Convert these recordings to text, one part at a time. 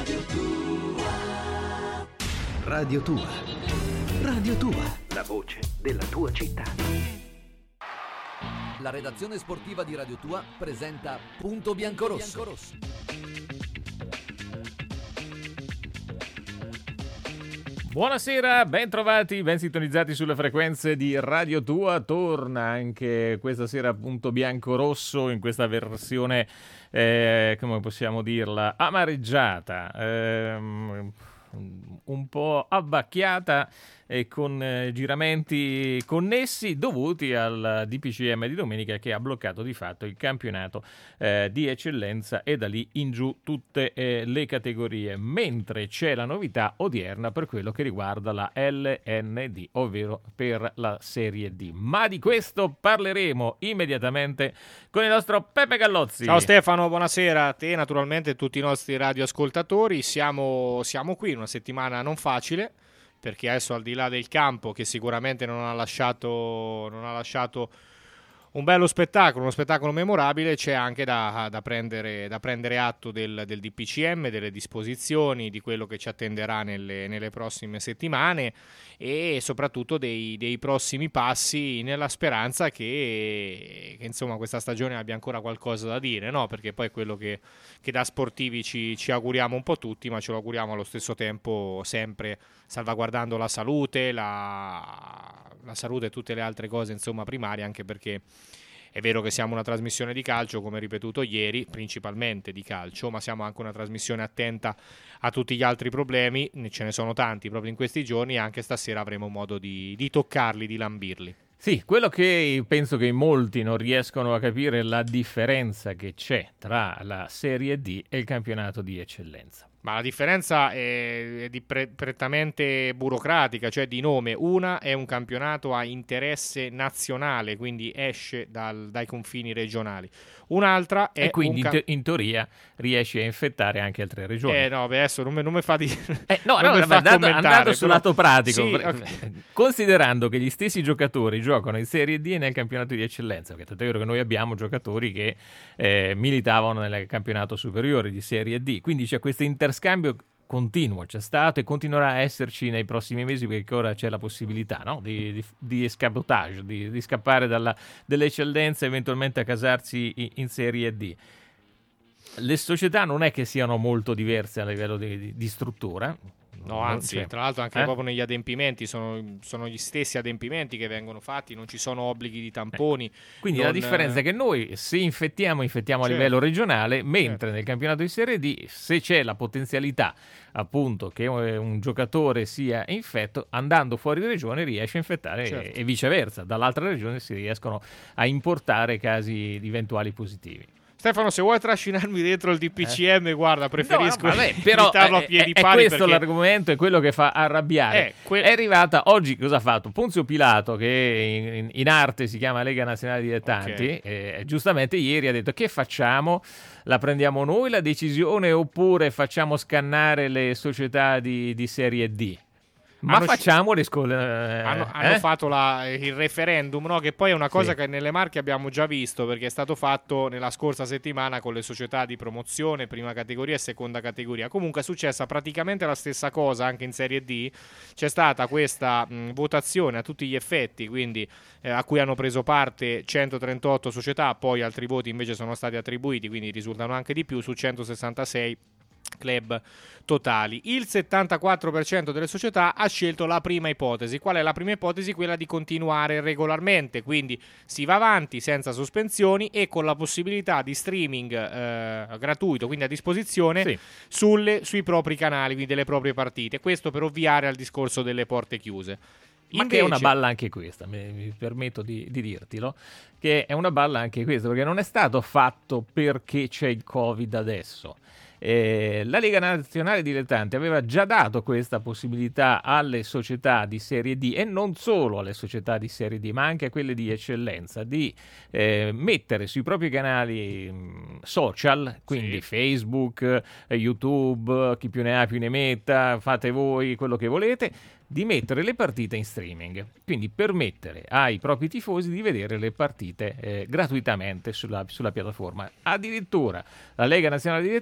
Radio Tua. Radio Tua. La voce della tua città. La redazione sportiva di Radio Tua presenta Punto Biancorosso. Buonasera, ben trovati, ben sintonizzati sulle frequenze di Radio Tua. Torna anche questa sera Punto Biancorosso in questa versione, come possiamo dirla, amareggiata, un po' abbacchiata e con giramenti connessi dovuti al DPCM di domenica che ha bloccato di fatto il campionato di eccellenza e da lì in giù tutte le categorie, mentre c'è la novità odierna per quello che riguarda la LND, ovvero per la Serie D. Ma di questo parleremo immediatamente con il nostro Peppe Gallozzi. Ciao Stefano, buonasera a te, naturalmente, e tutti i nostri radioascoltatori. Siamo qui in una settimana non facile, perché adesso, al di là del campo, che sicuramente non ha lasciato un bello spettacolo, uno spettacolo memorabile, c'è anche da prendere atto del DPCM, delle disposizioni, di quello che ci attenderà nelle prossime settimane e soprattutto dei prossimi passi, nella speranza che insomma questa stagione abbia ancora qualcosa da dire, no? Perché poi è quello che da sportivi ci auguriamo un po' tutti, ma ce lo auguriamo allo stesso tempo sempre salvaguardando la salute, la salute e tutte le altre cose, insomma, primarie, anche perché è vero che siamo una trasmissione di calcio, come ripetuto ieri, principalmente di calcio, ma siamo anche una trasmissione attenta a tutti gli altri problemi, ce ne sono tanti proprio in questi giorni, e anche stasera avremo modo di toccarli, di lambirli. Sì, quello che penso che molti non riescono a capire è la differenza che c'è tra la Serie D e il campionato di eccellenza. Ma la differenza è prettamente burocratica, cioè di nome. Una è un campionato a interesse nazionale, quindi esce dai confini regionali. Un'altra è e quindi in teoria riesce a infettare anche altre regioni. No, adesso non mi fa di andando sul lato pratico, sì, okay. Considerando che gli stessi giocatori giocano in Serie D e nel campionato di eccellenza, perché è vero che noi abbiamo giocatori che militavano nel campionato superiore di Serie D, quindi c'è questo interscambio continuo, c'è stato e continuerà a esserci nei prossimi mesi, perché ora c'è la possibilità, no? di escabotage, di scappare dell'eccellenza e eventualmente a casarsi in Serie D. Le società non è che siano molto diverse a livello di struttura. No, anzi, tra l'altro anche proprio negli adempimenti sono gli stessi adempimenti che vengono fatti, non ci sono obblighi di tamponi. Quindi la differenza è che noi, se infettiamo a livello regionale, mentre nel campionato di Serie D, se c'è la potenzialità appunto che un giocatore sia infetto, andando fuori di regione riesce a infettare e viceversa, dall'altra regione si riescono a importare casi di eventuali positivi. Stefano, se vuoi trascinarmi dentro il DPCM, guarda, preferisco però evitarlo a piedi pari. È questo l'argomento, è quello che fa arrabbiare. È arrivata oggi, cosa ha fatto? Ponzio Pilato, che in arte si chiama Lega Nazionale Dilettanti, giustamente ieri ha detto: che facciamo? La prendiamo noi la decisione oppure facciamo scannare le società di Serie D? Ma facciamo hanno fatto il referendum, no? Che poi è una cosa che nelle Marche abbiamo già visto, perché è stato fatto nella scorsa settimana con le società di promozione, prima categoria e seconda categoria. Comunque è successa praticamente la stessa cosa anche in Serie D. C'è stata questa votazione a tutti gli effetti, quindi a cui hanno preso parte 138 società, poi altri voti invece sono stati attribuiti, quindi risultano anche di più, su 166 club totali. Il 74% delle società ha scelto la prima ipotesi. Qual è la prima ipotesi? Quella di continuare regolarmente, quindi si va avanti senza sospensioni e con la possibilità di streaming gratuito, quindi a disposizione sui propri canali, quindi delle proprie partite. Questo per ovviare al discorso delle porte chiuse. Ma invece, che è una balla anche questa, mi permetto di dirtelo, che è una balla anche questa, perché non è stato fatto perché c'è il Covid adesso. La Lega Nazionale Dilettanti aveva già dato questa possibilità alle società di Serie D, e non solo alle società di Serie D ma anche a quelle di eccellenza, di mettere sui propri canali social, quindi Facebook, YouTube, chi più ne ha più ne metta, fate voi quello che volete, di mettere le partite in streaming, quindi permettere ai propri tifosi di vedere le partite gratuitamente sulla piattaforma. Addirittura la Lega Nazionale Dilettanti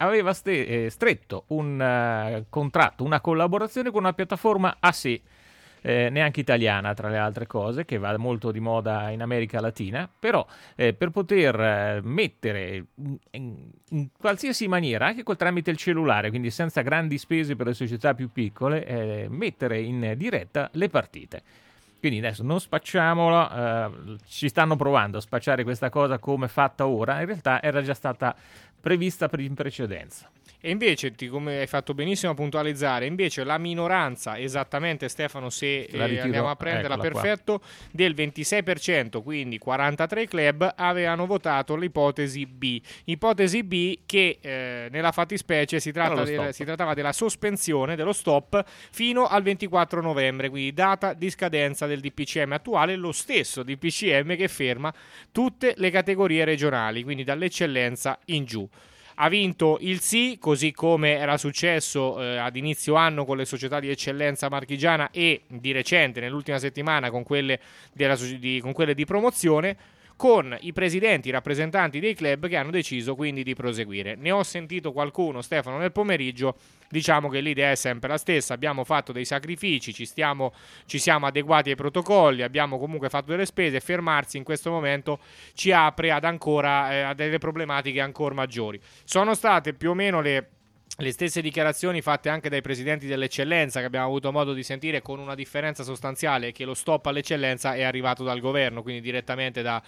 aveva stretto un contratto, una collaborazione con una piattaforma a sé, neanche italiana tra le altre cose, che va molto di moda in America Latina, però per poter mettere in qualsiasi maniera, anche tramite il cellulare, quindi senza grandi spese per le società più piccole, mettere in diretta le partite. Quindi adesso non spacciamola, ci stanno provando a spacciare questa cosa come fatta ora, in realtà era già stata prevista in precedenza. E invece, come hai fatto benissimo a puntualizzare, invece la minoranza, esattamente Stefano, se andiamo a prenderla perfetto, del 26%, quindi 43 club, avevano votato l'ipotesi B. Ipotesi B che nella fattispecie si trattava della sospensione, dello stop, fino al 24 novembre, quindi data di scadenza del DPCM attuale, lo stesso DPCM che ferma tutte le categorie regionali, quindi dall'eccellenza in giù. Ha vinto il sì, così come era successo ad inizio anno con le società di eccellenza marchigiana e di recente, nell'ultima settimana, con quelle di promozione, con i presidenti, i rappresentanti dei club che hanno deciso quindi di proseguire. Ne ho sentito qualcuno, Stefano, nel pomeriggio. Diciamo che l'idea è sempre la stessa, abbiamo fatto dei sacrifici, ci siamo adeguati ai protocolli, abbiamo comunque fatto delle spese, fermarsi in questo momento ci apre ad ancora a delle problematiche ancora maggiori. Sono state più o meno le stesse dichiarazioni fatte anche dai presidenti dell'eccellenza che abbiamo avuto modo di sentire, con una differenza sostanziale, che lo stop all'eccellenza è arrivato dal governo, quindi direttamente da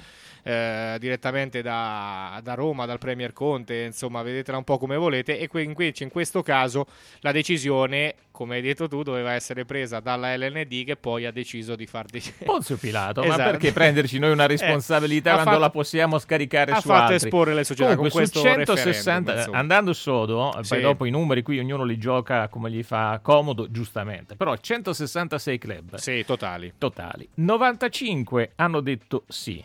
Roma, dal Premier Conte, insomma vedetela un po' come volete, e invece in questo caso la decisione, come hai detto tu, doveva essere presa dalla LND, che poi ha deciso di far Ponzio Pilato, esatto. Ma perché prenderci noi una responsabilità quando la possiamo scaricare su altri? Ha fatto esporre le società. Comunque, con questo su 160, andando sodo, sì. Poi dopo i numeri qui ognuno li gioca come gli fa comodo, giustamente, però 166 club totali, 95 hanno detto sì.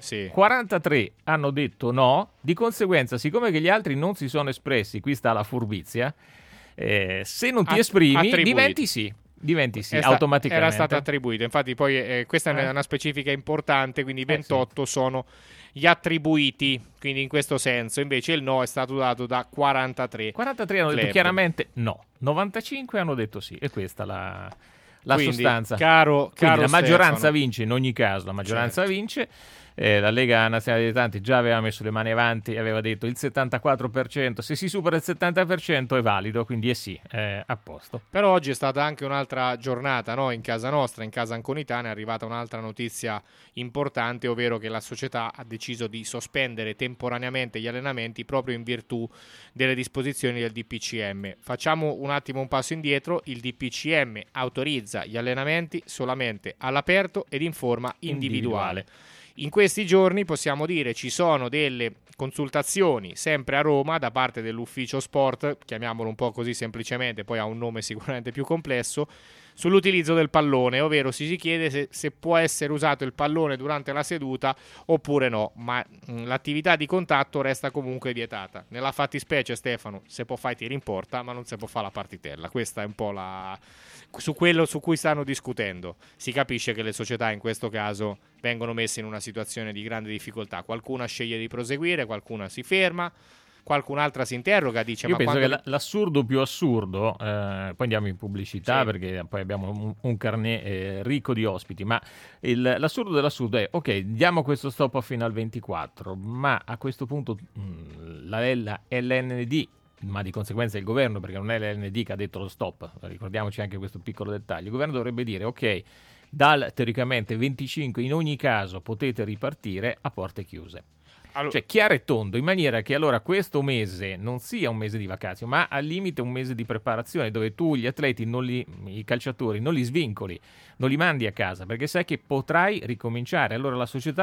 43 hanno detto no, di conseguenza, siccome che gli altri non si sono espressi, qui sta la furbizia, se non ti esprimi diventi sì automaticamente. Era stata attribuita, infatti poi questa è una specifica importante, quindi 28 sono gli attribuiti, quindi in questo senso invece il no è stato dato da 43 hanno detto chiaramente no, 95 hanno detto sì, e questa la quindi, sostanza. Caro la maggioranza Stefano, vince in ogni caso, la maggioranza vince. La Lega Nazionale Dilettanti già aveva messo le mani avanti e aveva detto il 74%, se si supera il 70% è valido, quindi è sì, a posto. Però oggi è stata anche un'altra giornata, no? In casa nostra, in casa anconitana, è arrivata un'altra notizia importante, ovvero che la società ha deciso di sospendere temporaneamente gli allenamenti proprio in virtù delle disposizioni del DPCM. Facciamo un attimo un passo indietro: il DPCM autorizza gli allenamenti solamente all'aperto ed in forma individuale. In questi giorni, possiamo dire, ci sono delle consultazioni sempre a Roma da parte dell'ufficio sport, chiamiamolo un po' così semplicemente, poi ha un nome sicuramente più complesso, sull'utilizzo del pallone, ovvero si chiede se può essere usato il pallone durante la seduta oppure no, ma l'attività di contatto resta comunque vietata. Nella fattispecie, Stefano, se può fare tiri in porta, ma non si può fare la partitella. Questa è un po' su quello su cui stanno discutendo. Si capisce che le società in questo caso vengono messe in una situazione di grande difficoltà. Qualcuna sceglie di proseguire, qualcuna si ferma, qualcun'altra si interroga, dice: io penso che l'assurdo più assurdo, poi andiamo in pubblicità perché poi abbiamo un carnet ricco di ospiti, ma l'assurdo dell'assurdo è: ok, diamo questo stop fino al 24, ma a questo punto la LND, ma di conseguenza il governo, perché non è l'LND che ha detto lo stop, ricordiamoci anche questo piccolo dettaglio, il governo dovrebbe dire: ok, dal teoricamente 25 in ogni caso potete ripartire a porte chiuse. Allora, cioè chiaro e tondo, in maniera che allora questo mese non sia un mese di vacanze, ma al limite un mese di preparazione, dove tu gli atleti, i calciatori, non li svincoli, non li mandi a casa, perché sai che potrai ricominciare. Allora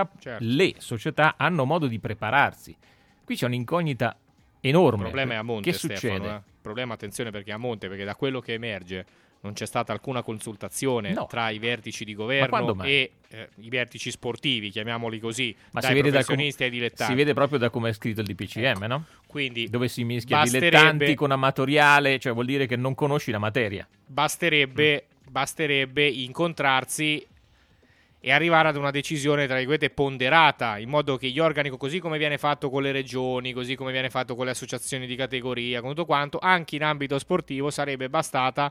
le società hanno modo di prepararsi. Qui c'è un'incognita enorme. Il problema è a monte, che Stefano, succede? Il problema, attenzione, perché è a monte, perché da quello che emerge non c'è stata alcuna consultazione tra i vertici di governo e i vertici sportivi, chiamiamoli così, ma dai professionisti ai dilettanti. Si vede proprio da come è scritto il DPCM, no? Quindi dove si mischia dilettanti con amatoriale, cioè vuol dire che non conosci la materia. Basterebbe incontrarsi e arrivare ad una decisione tra virgolette ponderata, in modo che gli organi, così come viene fatto con le regioni, così come viene fatto con le associazioni di categoria, con tutto quanto, anche in ambito sportivo sarebbe bastata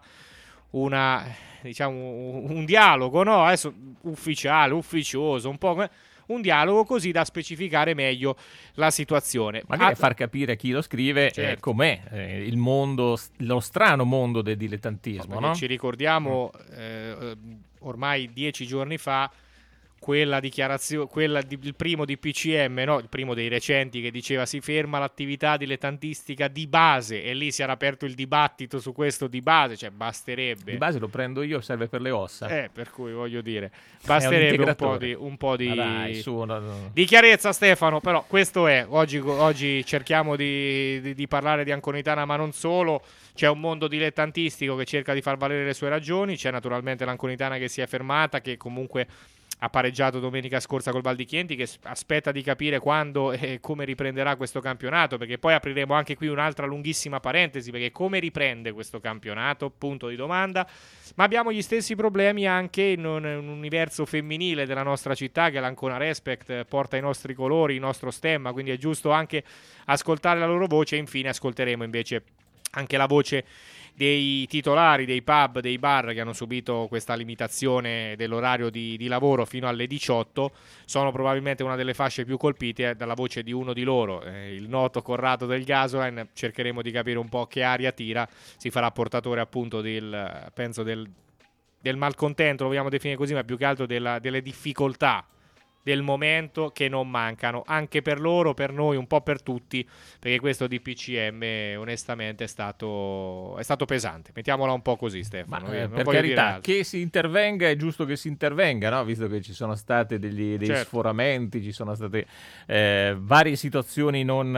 un dialogo, no? Adesso ufficiale, ufficioso, un dialogo così da specificare meglio la situazione. Magari far capire a chi lo scrive certo. Com'è il mondo, lo strano mondo del dilettantismo, no? Ci ricordiamo ormai 10 giorni fa quella dichiarazione, il primo di PCM, no? Il primo dei recenti, che diceva si ferma l'attività dilettantistica di base, e lì si era aperto il dibattito su questo di base, cioè basterebbe. Di base lo prendo io, serve per le ossa. Per cui voglio dire, basterebbe un po' di di chiarezza, Stefano, però questo è, oggi cerchiamo di parlare di Anconitana, ma non solo. C'è un mondo dilettantistico che cerca di far valere le sue ragioni, c'è naturalmente l'Anconitana che si è fermata, che comunque ha pareggiato domenica scorsa col Val di Chieti, che aspetta di capire quando e come riprenderà questo campionato, perché poi apriremo anche qui un'altra lunghissima parentesi, perché come riprende questo campionato, punto di domanda. Ma abbiamo gli stessi problemi anche in un universo femminile della nostra città, che l'Ancona Respect porta i nostri colori, il nostro stemma, quindi è giusto anche ascoltare la loro voce. E infine ascolteremo invece anche la voce dei titolari dei pub, dei bar, che hanno subito questa limitazione dell'orario di lavoro fino alle 18. Sono probabilmente una delle fasce più colpite, dalla voce di uno di loro, il noto Corrado del Gasoline. Cercheremo di capire un po' che aria tira, si farà portatore appunto del malcontento, lo vogliamo definire così, ma più che altro delle difficoltà del momento, che non mancano, anche per loro, per noi, un po' per tutti, perché questo DPCM onestamente è stato pesante, mettiamola un po' così, Stefano. Per carità, che si intervenga, è giusto che si intervenga, no? Visto che ci sono state dei certo. sforamenti, ci sono state varie situazioni non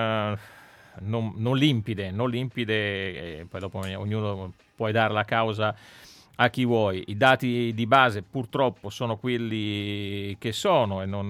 limpide, poi dopo ognuno può dare la causa a chi vuoi. I dati di base purtroppo sono quelli che sono e non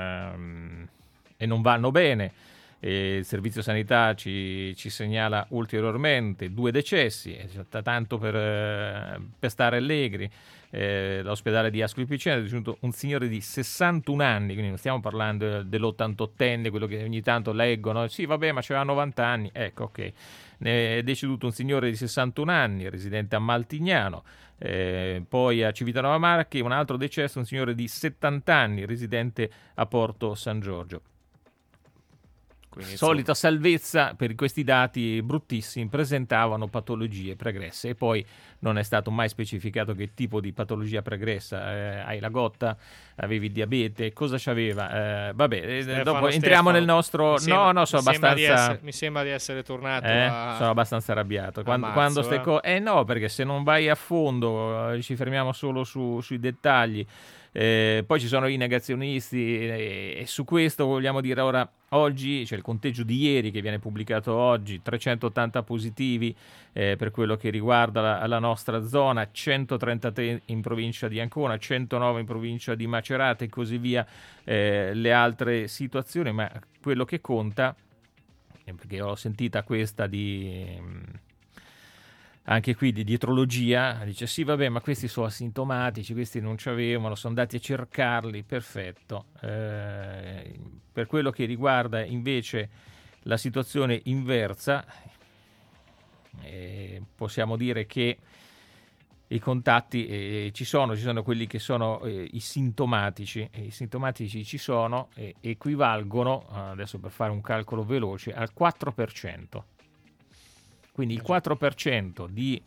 vanno bene. Il servizio sanità ci segnala ulteriormente 2 decessi, tanto per stare allegri. L'ospedale di Ascoli Piceno è deceduto un signore di 61 anni, quindi non stiamo parlando dell'88enne, quello che ogni tanto leggono, sì vabbè ma c'aveva 90 anni, ecco, ok. È deceduto un signore di 61 anni, residente a Maltignano. Poi a Civitanova Marche un altro decesso, un signore di 70 anni, residente a Porto San Giorgio. Quindi, solita salvezza per questi dati bruttissimi, presentavano patologie pregresse, e poi non è stato mai specificato che tipo di patologia pregressa. Hai la gotta, avevi il diabete, cosa c'aveva? Dopo entriamo nel nostro... Mi sembra di essere tornato sono abbastanza arrabbiato. No, perché se non vai a fondo ci fermiamo solo sui dettagli. Poi ci sono i negazionisti e su questo vogliamo dire ora. Oggi c'è il conteggio di ieri che viene pubblicato oggi, 380 positivi per quello che riguarda la nostra zona, 133 in provincia di Ancona, 109 in provincia di Macerata e così via le altre situazioni, ma quello che conta, perché ho sentita questa anche qui di dietrologia, dice sì vabbè ma questi sono asintomatici, questi non ci avevano, sono andati a cercarli, perfetto. Per quello che riguarda invece la situazione inversa, possiamo dire che i contatti ci sono quelli che sono i sintomatici, e i sintomatici ci sono, equivalgono, adesso per fare un calcolo veloce, al 4%. Quindi il 4% di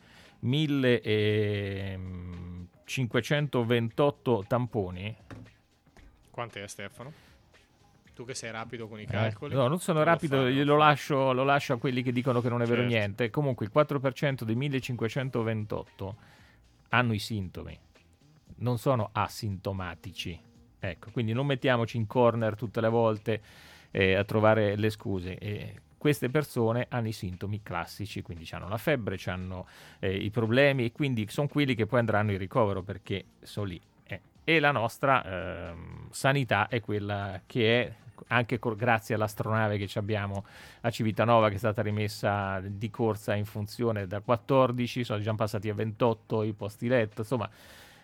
1528 tamponi. Quant'è, Stefano? Tu che sei rapido con i calcoli. No, non sono rapido, lo lascio a quelli che dicono che non è vero niente. Comunque il 4% dei 1528 hanno i sintomi, non sono asintomatici. Ecco, quindi non mettiamoci in corner tutte le volte a trovare le scuse. Queste persone hanno i sintomi classici, quindi hanno la febbre, hanno i problemi, e quindi sono quelli che poi andranno in ricovero perché sono lì. E la nostra sanità è quella che è, anche grazie all'astronave che abbiamo a Civitanova, che è stata rimessa di corsa in funzione da 14, sono già passati a 28 i posti letto, insomma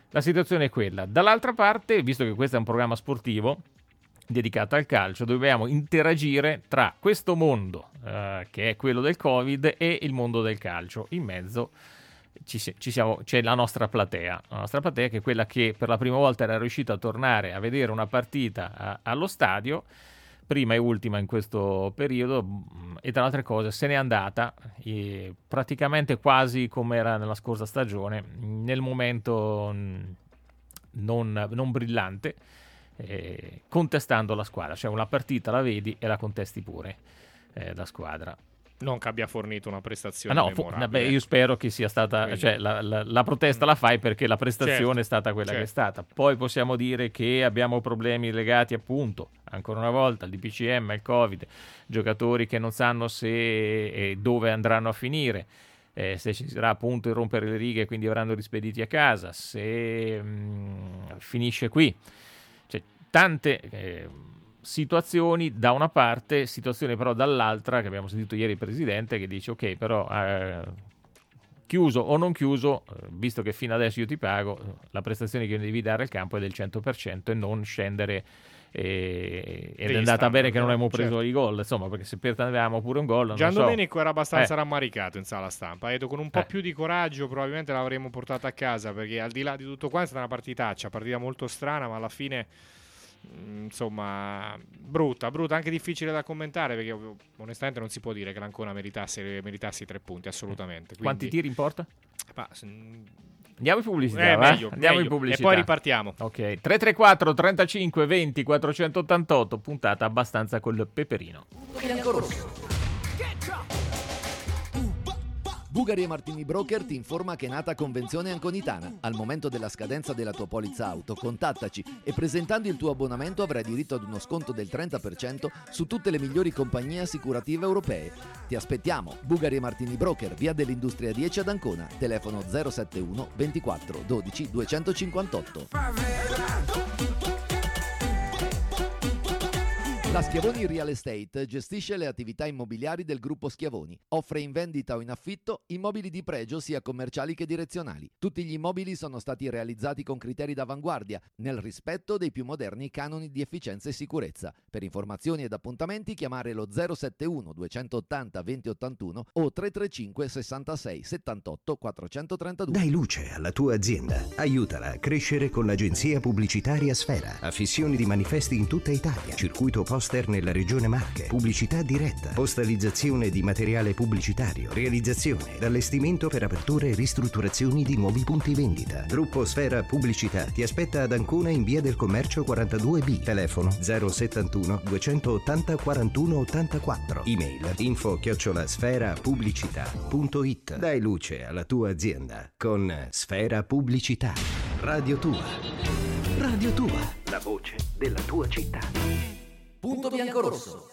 La situazione è quella. Dall'altra parte, visto che questo è un programma sportivo dedicato al calcio, dobbiamo interagire tra questo mondo che è quello del Covid e il mondo del calcio. In mezzo c'è la nostra platea che è quella che per la prima volta era riuscita a tornare a vedere una partita allo stadio, prima e ultima in questo periodo, e tra le altre cose se n'è andata praticamente quasi come era nella scorsa stagione, nel momento non brillante, contestando la squadra, cioè una partita la vedi e la contesti pure, la squadra. Non che abbia fornito una prestazione memorabile. Io spero che sia stata, quindi, cioè la protesta la fai perché la prestazione è stata quella che è stata. Poi possiamo dire che abbiamo problemi legati appunto, ancora una volta, al DPCM, al Covid, giocatori che non sanno se e dove andranno a finire, se ci sarà appunto il rompere le righe, quindi verranno rispediti a casa, se finisce qui. Cioè, tante situazioni da una parte, situazioni però dall'altra, che abbiamo sentito ieri il presidente che dice ok, però chiuso o non chiuso, visto che fino adesso io ti pago, la prestazione che devi dare al campo è del 100% e non scendere ed è andata bene che non abbiamo preso i gol, insomma, perché se avevamo pure un gol, Gian Domenico era abbastanza rammaricato in sala stampa, ha detto con un po' più di coraggio probabilmente l'avremmo portata a casa, perché al di là di tutto qua è stata una partitaccia, partita molto strana, ma alla fine insomma brutta, anche difficile da commentare, perché onestamente non si può dire che l'Ancona meritasse i 3 punti, assolutamente. Quindi, quanti tiri in porta? Andiamo in pubblicità, meglio, in pubblicità e poi ripartiamo. Ok, 334 35 20 488, puntata abbastanza col peperino. Biancorosso. Bugari e Martini Broker ti informa che è nata convenzione anconitana. Al momento della scadenza della tua polizza auto, contattaci e presentando il tuo abbonamento avrai diritto ad uno sconto del 30% su tutte le migliori compagnie assicurative europee. Ti aspettiamo. Bugari e Martini Broker, via dell'Industria 10 ad Ancona, telefono 071 24 12 258. La Schiavoni Real Estate gestisce le attività immobiliari del gruppo Schiavoni. Offre in vendita o in affitto immobili di pregio sia commerciali che direzionali. Tutti gli immobili sono stati realizzati con criteri d'avanguardia, nel rispetto dei più moderni canoni di efficienza e sicurezza. Per informazioni ed appuntamenti chiamare lo 071 280 2081 o 335 66 78 432. Dai luce alla tua azienda. Aiutala a crescere con l'agenzia pubblicitaria Sfera. Affissioni di manifesti in tutta Italia. Circuito poster nella regione Marche, pubblicità diretta, postalizzazione di materiale pubblicitario, realizzazione, allestimento per aperture e ristrutturazioni di nuovi punti vendita. Gruppo Sfera Pubblicità ti aspetta ad Ancona in via del Commercio 42B, telefono 071 280 41 84, email info@sferapubblicità.it. Dai luce alla tua azienda con Sfera Pubblicità. Radio Tua, la voce della tua città. Punto Biancorosso.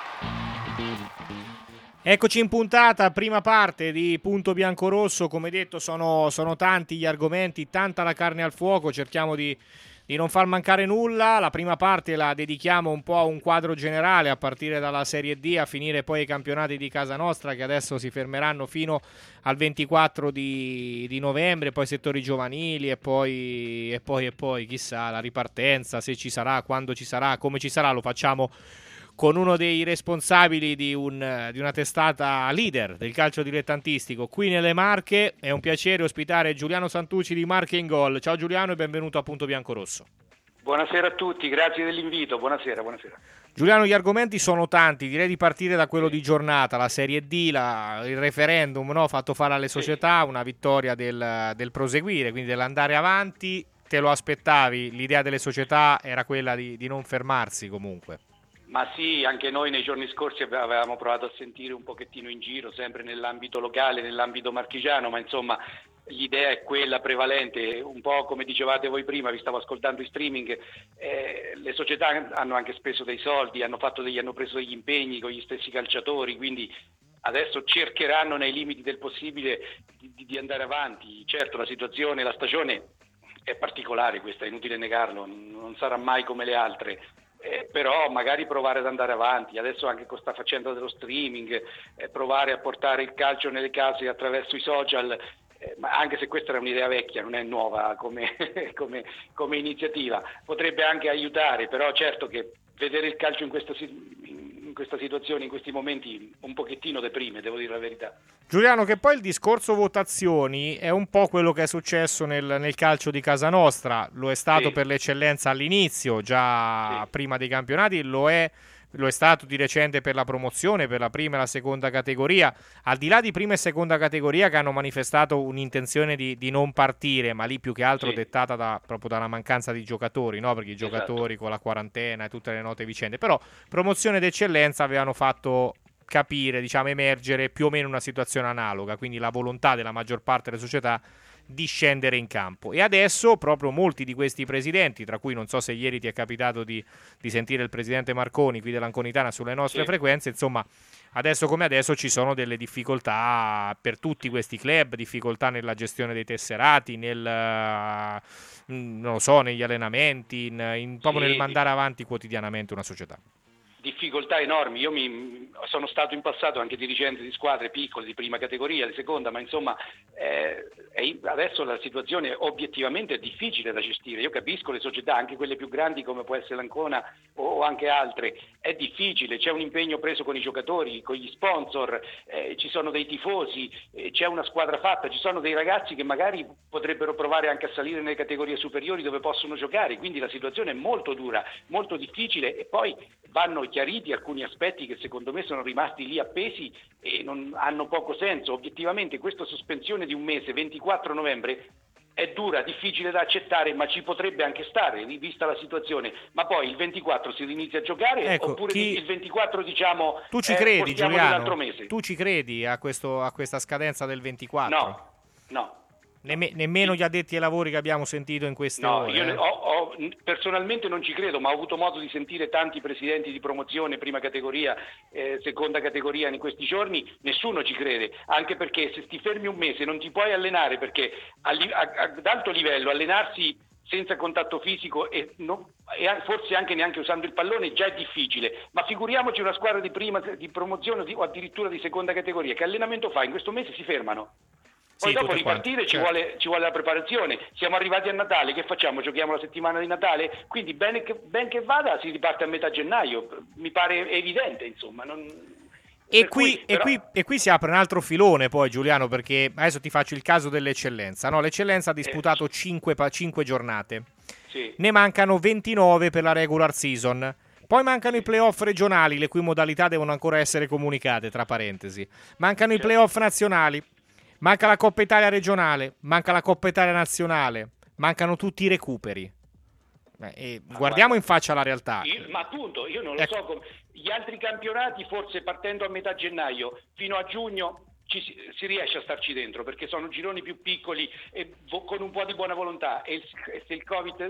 Eccoci in puntata, prima parte di Punto Biancorosso. Come detto sono tanti gli argomenti, tanta la carne al fuoco, cerchiamo di non far mancare nulla. La prima parte la dedichiamo un po' a un quadro generale, a partire dalla Serie D a finire poi ai campionati di casa nostra, che adesso si fermeranno fino al 24 di novembre, poi settori giovanili e poi chissà la ripartenza, se ci sarà, quando ci sarà, come ci sarà. Lo facciamo con uno dei responsabili di una testata leader del calcio dilettantistico qui nelle Marche. È un piacere ospitare Giuliano Santucci di Marche in Gol. Ciao Giuliano e benvenuto a Punto Biancorosso. Buonasera a tutti, grazie dell'invito, buonasera. Giuliano, gli argomenti sono tanti, direi di partire da quello di giornata, la Serie D, il referendum fatto fare alle società, una vittoria del proseguire, quindi dell'andare avanti. Te lo aspettavi? L'idea delle società era quella di non fermarsi comunque. Ma sì, anche noi nei giorni scorsi avevamo provato a sentire un pochettino in giro, sempre nell'ambito locale, nell'ambito marchigiano, ma insomma l'idea è quella prevalente, un po' come dicevate voi prima, vi stavo ascoltando in streaming, le società hanno anche speso dei soldi, hanno preso degli impegni con gli stessi calciatori, quindi adesso cercheranno nei limiti del possibile di andare avanti. Certo la stagione è particolare, questa è inutile negarlo, non sarà mai come le altre. Però magari provare ad andare avanti, adesso anche con sta faccenda dello streaming, provare a portare il calcio nelle case attraverso i social, ma anche se questa era un'idea vecchia, non è nuova come iniziativa, potrebbe anche aiutare, però certo che vedere il calcio in questa situazione, in questi momenti, un pochettino deprime, devo dire la verità. Giuliano, che poi il discorso votazioni è un po' quello che è successo nel calcio di casa nostra, lo è stato per l'eccellenza all'inizio, già prima dei campionati, lo è stato di recente per la promozione, per la prima e la seconda categoria, al di là di prima e seconda categoria che hanno manifestato un'intenzione di non partire, ma lì più che altro dettata proprio dalla mancanza di giocatori, no? Perché i giocatori con la quarantena e tutte le note vicende, però promozione ed eccellenza avevano fatto capire, diciamo, emergere più o meno una situazione analoga, quindi la volontà della maggior parte delle società di scendere in campo. E adesso proprio molti di questi presidenti, tra cui non so se ieri ti è capitato di sentire il presidente Marconi qui dell'Anconitana sulle nostre frequenze, insomma adesso come adesso ci sono delle difficoltà per tutti questi club, difficoltà nella gestione dei tesserati, non lo so, negli allenamenti, proprio nel mandare avanti quotidianamente una società. Difficoltà enormi. Io sono stato in passato anche dirigente di squadre piccole, di prima categoria, di seconda, ma insomma adesso la situazione obiettivamente è difficile da gestire. Io capisco le società, anche quelle più grandi come può essere l'Ancona o anche altre, è difficile, c'è un impegno preso con i giocatori, con gli sponsor, ci sono dei tifosi, c'è una squadra fatta, ci sono dei ragazzi che magari potrebbero provare anche a salire nelle categorie superiori dove possono giocare, quindi la situazione è molto dura, molto difficile, e poi vanno chiariti alcuni aspetti che secondo me sono rimasti lì appesi e non hanno poco senso. Obiettivamente questa sospensione di un mese, 24 novembre, è dura, difficile da accettare, ma ci potrebbe anche stare, vista la situazione. Ma poi il 24 si inizia a giocare, oppure il 24 diciamo tu ci credi, Giuliano? Un altro mese. Tu ci credi a questa scadenza del 24? No. Nemmeno gli addetti ai lavori che abbiamo sentito in queste ore. Io personalmente non ci credo, ma ho avuto modo di sentire tanti presidenti di promozione, prima categoria, seconda categoria in questi giorni. Nessuno ci crede, anche perché se ti fermi un mese non ti puoi allenare, perché ad alto livello allenarsi senza contatto fisico e forse anche neanche usando il pallone già è difficile, ma figuriamoci una squadra di promozione o addirittura di seconda categoria, che allenamento fa? In questo mese si fermano. Poi dopo ripartire ci vuole la preparazione. Siamo arrivati a Natale, che facciamo? Giochiamo la settimana di Natale? Quindi ben che vada si riparte a metà gennaio, mi pare evidente, insomma. E qui si apre un altro filone poi, Giuliano, perché adesso ti faccio il caso dell'eccellenza, no? L'eccellenza ha disputato 5 giornate, ne mancano 29 per la regular season. Poi mancano i playoff regionali, le cui modalità devono ancora essere comunicate, tra parentesi. Mancano i playoff nazionali. Manca la Coppa Italia regionale, manca la Coppa Italia nazionale, mancano tutti i recuperi. Guardiamo in faccia la realtà. Ma appunto, io non lo so. Gli altri campionati, forse partendo a metà gennaio fino a giugno, si riesce a starci dentro, perché sono gironi più piccoli e con un po' di buona volontà, e se il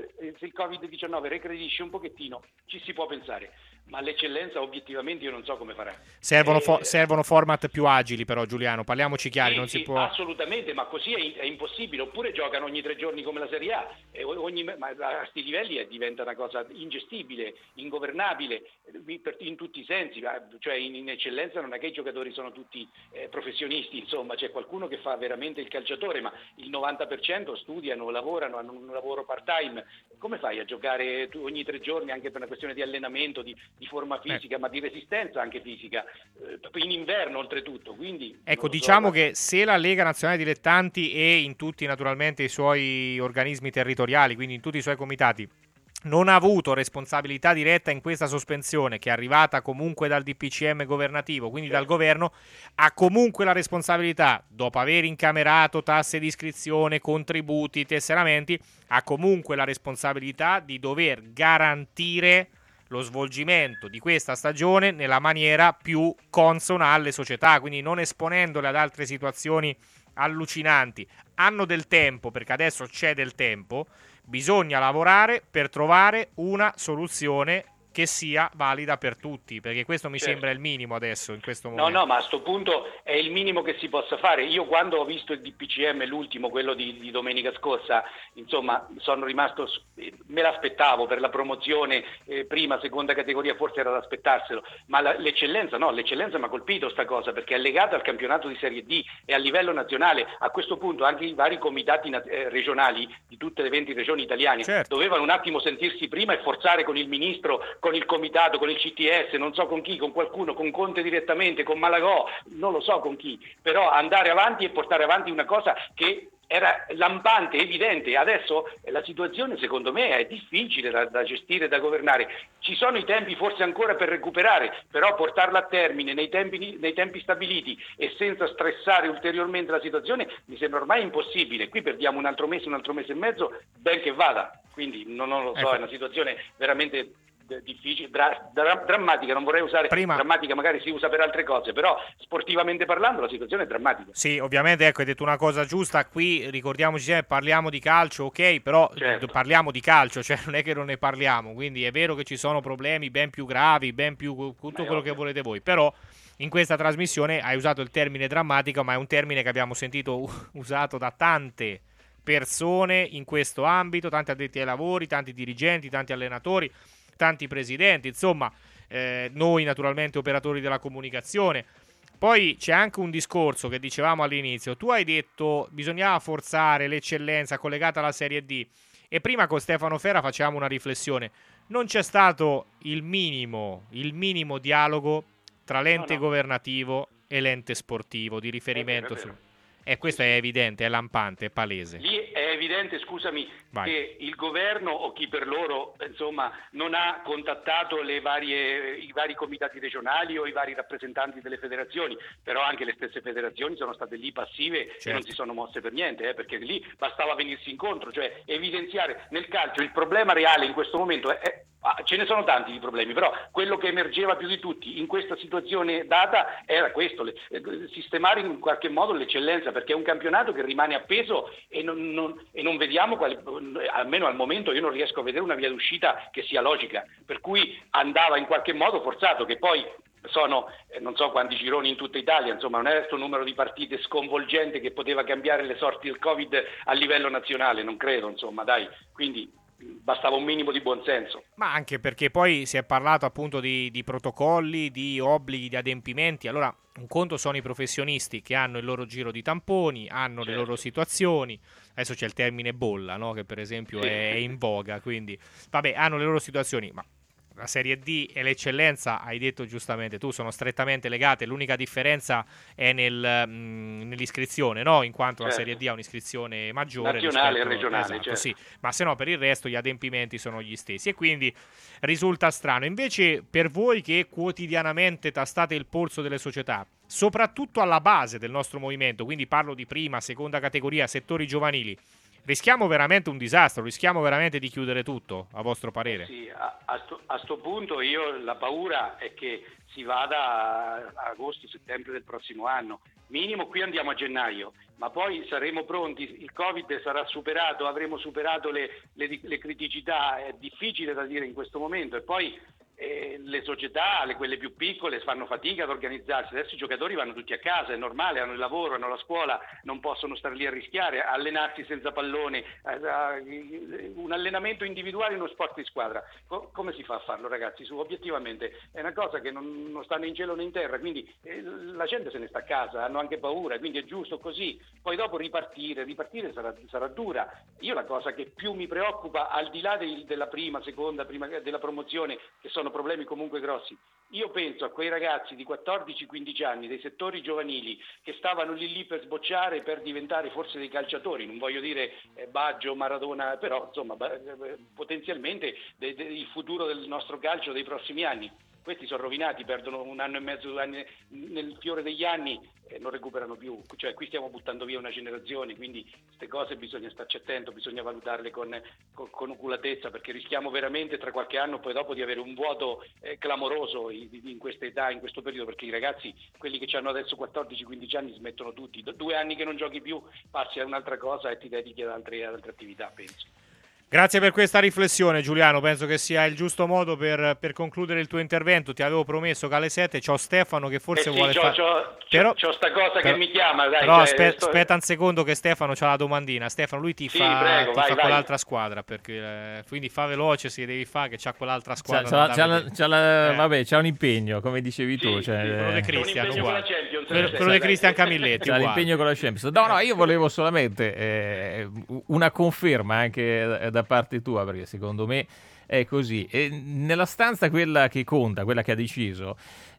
Covid-19 regredisce un pochettino ci si può pensare, ma l'eccellenza obiettivamente io non so come farà. Servono format più agili, però, Giuliano, parliamoci chiari, non si può. Assolutamente, ma così è impossibile. Oppure giocano ogni 3 giorni come la Serie A, ma a questi livelli diventa una cosa ingestibile, ingovernabile in tutti i sensi. Cioè in eccellenza non è che i giocatori sono tutti professionisti, insomma, c'è qualcuno che fa veramente il calciatore, ma il 90% studiano, lavorano, hanno un lavoro part-time. Come fai a giocare ogni 3 giorni, anche per una questione di allenamento, di forma fisica, ma di resistenza anche fisica, in inverno oltretutto? Quindi diciamo che se la Lega Nazionale Dilettanti e in tutti naturalmente i suoi organismi territoriali, quindi in tutti i suoi comitati, non ha avuto responsabilità diretta in questa sospensione, che è arrivata comunque dal DPCM governativo, quindi dal governo, ha comunque la responsabilità, dopo aver incamerato tasse di iscrizione, contributi, tesseramenti, ha comunque la responsabilità di dover garantire lo svolgimento di questa stagione nella maniera più consona alle società, quindi non esponendole ad altre situazioni allucinanti. Hanno del tempo, perché adesso c'è del tempo, bisogna lavorare per trovare una soluzione che sia valida per tutti, perché questo mi Certo. sembra il minimo adesso, in questo momento. No, ma a sto punto è il minimo che si possa fare. Io quando ho visto il DPCM, l'ultimo, quello di domenica scorsa, insomma, sono rimasto, me l'aspettavo per la promozione, prima, seconda categoria, forse era da aspettarselo, ma l'eccellenza mi ha colpito sta cosa, perché è legata al campionato di Serie D e a livello nazionale. A questo punto anche i vari comitati regionali di tutte le 20 regioni italiane dovevano un attimo sentirsi prima e forzare con il ministro, con il comitato, con il CTS, non so con chi, con qualcuno, con Conte direttamente, con Malagò, non lo so con chi, però andare avanti e portare avanti una cosa che era lampante, evidente. Adesso la situazione secondo me è difficile da gestire, da governare. Ci sono i tempi forse ancora per recuperare, però portarla a termine nei tempi stabiliti e senza stressare ulteriormente la situazione mi sembra ormai impossibile. Qui perdiamo un altro mese e mezzo, ben che vada. Quindi non lo so, È una situazione veramente difficile, drammatica, non vorrei usare drammatica, magari si usa per altre cose, però sportivamente parlando la situazione è drammatica. Sì, ovviamente, ecco, hai detto una cosa giusta, qui ricordiamoci, parliamo di calcio, ok, però parliamo di calcio, cioè non è che non ne parliamo, quindi è vero che ci sono problemi ben più gravi, ben più tutto quello che volete voi, però in questa trasmissione hai usato il termine drammatica, ma è un termine che abbiamo sentito usato da tante persone in questo ambito, tanti addetti ai lavori, tanti dirigenti, tanti allenatori, tanti presidenti, insomma, noi naturalmente operatori della comunicazione. Poi c'è anche un discorso che dicevamo all'inizio, tu hai detto bisognava forzare l'eccellenza collegata alla Serie D e prima con Stefano Ferra facevamo una riflessione, non c'è stato il minimo dialogo tra l'ente governativo e l'ente sportivo di riferimento. E questo è evidente, è lampante, è palese. Lì è evidente, scusami, che il governo o chi per loro, insomma, non ha contattato i vari comitati regionali o i vari rappresentanti delle federazioni, però anche le stesse federazioni sono state lì passive e non si sono mosse per niente, perché lì bastava venirsi incontro, cioè evidenziare nel calcio il problema reale in questo momento ce ne sono tanti di problemi, però quello che emergeva più di tutti in questa situazione data era questo, sistemare in qualche modo l'eccellenza, perché è un campionato che rimane appeso e non vediamo almeno al momento io non riesco a vedere una via d'uscita che sia logica, per cui andava in qualche modo forzato, che poi sono non so quanti gironi in tutta Italia, insomma non è questo numero di partite sconvolgente che poteva cambiare le sorti del Covid a livello nazionale, non credo, insomma, dai, quindi bastava un minimo di buonsenso. Ma anche perché poi si è parlato appunto di protocolli, di obblighi, di adempimenti. Allora, un conto sono i professionisti che hanno il loro giro di tamponi, hanno le loro situazioni. Adesso c'è il termine bolla, no? Che per esempio è in voga, quindi vabbè, hanno le loro situazioni, ma la Serie D e l'eccellenza, hai detto giustamente tu, sono strettamente legate. L'unica differenza è nell'iscrizione, no? In quanto la Serie D ha un'iscrizione maggiore nazionale e regionale, sì. Ma se no per il resto gli adempimenti sono gli stessi e quindi risulta strano. Invece per voi che quotidianamente tastate il polso delle società, soprattutto alla base del nostro movimento, quindi parlo di prima, seconda categoria, settori giovanili, rischiamo veramente un disastro, rischiamo veramente di chiudere tutto, a vostro parere? Sì, a sto punto la paura è che si vada a agosto-settembre del prossimo anno. Minimo qui andiamo a gennaio, ma poi saremo pronti, il Covid sarà superato, avremo superato le criticità, è difficile da dire in questo momento, e poi le società, quelle più piccole, fanno fatica ad organizzarsi. Adesso i giocatori vanno tutti a casa, è normale, hanno il lavoro, hanno la scuola, non possono stare lì a rischiare, allenarsi senza pallone, un allenamento individuale in uno sport di squadra. Come si fa a farlo, ragazzi? Obiettivamente è una cosa che non sta né in cielo né in terra, quindi la gente se ne sta a casa, hanno anche paura, quindi è giusto così. Poi dopo ripartire sarà dura. Io la cosa che più mi preoccupa, al di là della prima della promozione, che sono problemi comunque grossi, io penso a quei ragazzi di 14-15 anni dei settori giovanili che stavano lì per sbocciare, per diventare forse dei calciatori, non voglio dire Baggio, Maradona, però insomma potenzialmente il futuro del nostro calcio dei prossimi anni. Questi sono rovinati, perdono 1 anno e mezzo, 2 anni nel fiore degli anni e non recuperano più. Cioè qui stiamo buttando via una generazione, quindi queste cose bisogna starci attento, bisogna valutarle con oculatezza, perché rischiamo veramente tra qualche anno poi dopo di avere un vuoto clamoroso in questa età, in questo periodo, perché i ragazzi, quelli che hanno adesso 14-15 anni, smettono tutti. 2 anni che non giochi più, passi a un'altra cosa e ti dedichi ad altre attività, penso. Grazie per questa riflessione, Giuliano. Penso che sia il giusto modo per concludere il tuo intervento. Ti avevo promesso che alle 7 c'ho Stefano che forse vuole fare. C'ho sta cosa che mi chiama. Dai, però aspetta un secondo che Stefano c'ha la domandina. Stefano, lui ti fa quell'altra squadra, perché, quindi fa veloce se devi fare, che c'ha quell'altra squadra. Vabbè, c'ha un impegno, come dicevi tu. Quello di Cristian, quello di Cristian Camilletti. C'ha l'impegno con la Champions. No, io volevo solamente una conferma anche da parte tua, perché secondo me è così. E nella stanza quella che conta, quella che ha deciso,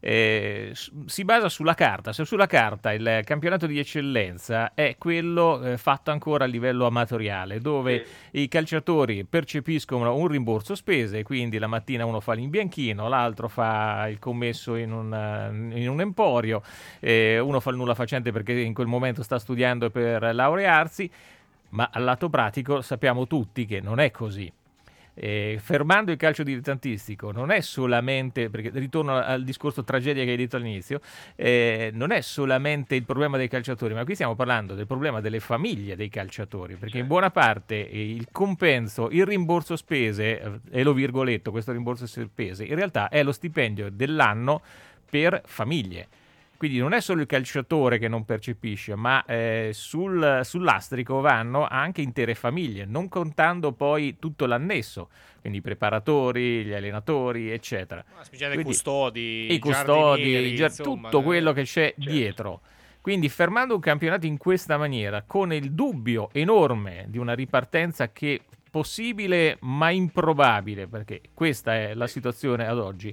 si basa sulla carta. Se sulla carta il campionato di eccellenza è quello fatto ancora a livello amatoriale, dove i calciatori percepiscono un rimborso spese, quindi la mattina uno fa l'imbianchino, l'altro fa il commesso in un emporio, uno fa il nulla facente perché in quel momento sta studiando per laurearsi. Ma al lato pratico sappiamo tutti che non è così. Fermando il calcio dilettantistico non è solamente, perché ritorno al discorso tragedia che hai detto all'inizio, non è solamente il problema dei calciatori, ma qui stiamo parlando del problema delle famiglie dei calciatori, perché in buona parte il compenso, il rimborso spese, e lo virgoletto, questo rimborso spese, in realtà è lo stipendio dell'anno per famiglie. Quindi non è solo il calciatore che non percepisce, ma sul lastrico vanno anche intere famiglie, non contando poi tutto l'annesso, quindi i preparatori, gli allenatori, eccetera. Quindi, i custodi, tutto quello che c'è dietro. Quindi fermando un campionato in questa maniera, con il dubbio enorme di una ripartenza che possibile ma improbabile, perché questa è la situazione ad oggi,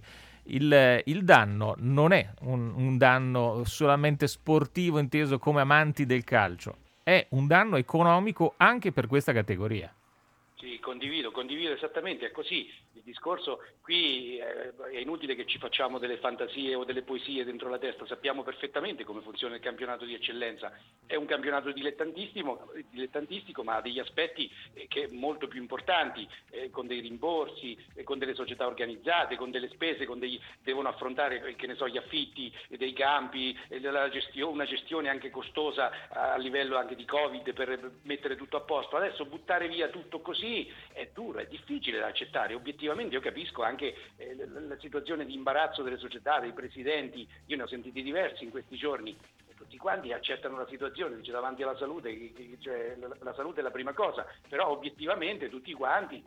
il danno non è un danno solamente sportivo inteso come amanti del calcio, è un danno economico anche per questa categoria. Sì, condivido esattamente, è così. Il discorso qui è inutile che ci facciamo delle fantasie o delle poesie dentro la testa, sappiamo perfettamente come funziona il campionato di eccellenza. È un campionato dilettantistico, ma ha degli aspetti che molto più importanti, con dei rimborsi, con delle società organizzate, con delle spese, devono affrontare, che ne so, gli affitti dei campi, una gestione anche costosa a livello anche di Covid per mettere tutto a posto. Adesso buttare via tutto così è duro, è difficile da accettare. Obiettivamente io capisco anche la situazione di imbarazzo delle società, dei presidenti, io ne ho sentiti diversi in questi giorni, tutti quanti accettano la situazione, dice davanti alla salute, cioè la salute è la prima cosa, però obiettivamente tutti quanti,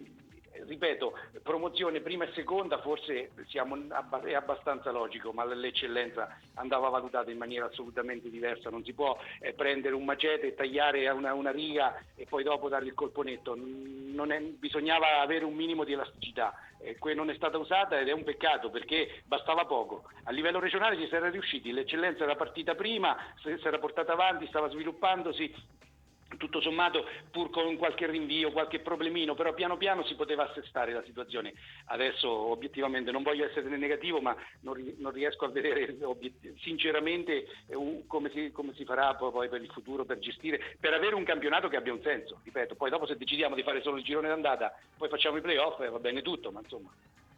ripeto, promozione prima e seconda forse è abbastanza logico, ma l'eccellenza andava valutata in maniera assolutamente diversa. Non si può prendere un macete e tagliare una riga e poi dopo dare il colponetto. Bisognava avere un minimo di elasticità, non è stata usata ed è un peccato, perché bastava poco. A livello regionale ci si era riusciti, l'eccellenza era partita prima, si era portata avanti, stava sviluppandosi, tutto sommato pur con qualche rinvio, qualche problemino, però piano piano si poteva assestare la situazione. Adesso obiettivamente non voglio essere negativo, ma non riesco a vedere sinceramente come si farà poi per il futuro, per gestire, per avere un campionato che abbia un senso. Ripeto, poi dopo se decidiamo di fare solo il girone d'andata, poi facciamo i playoff e va bene tutto, ma insomma.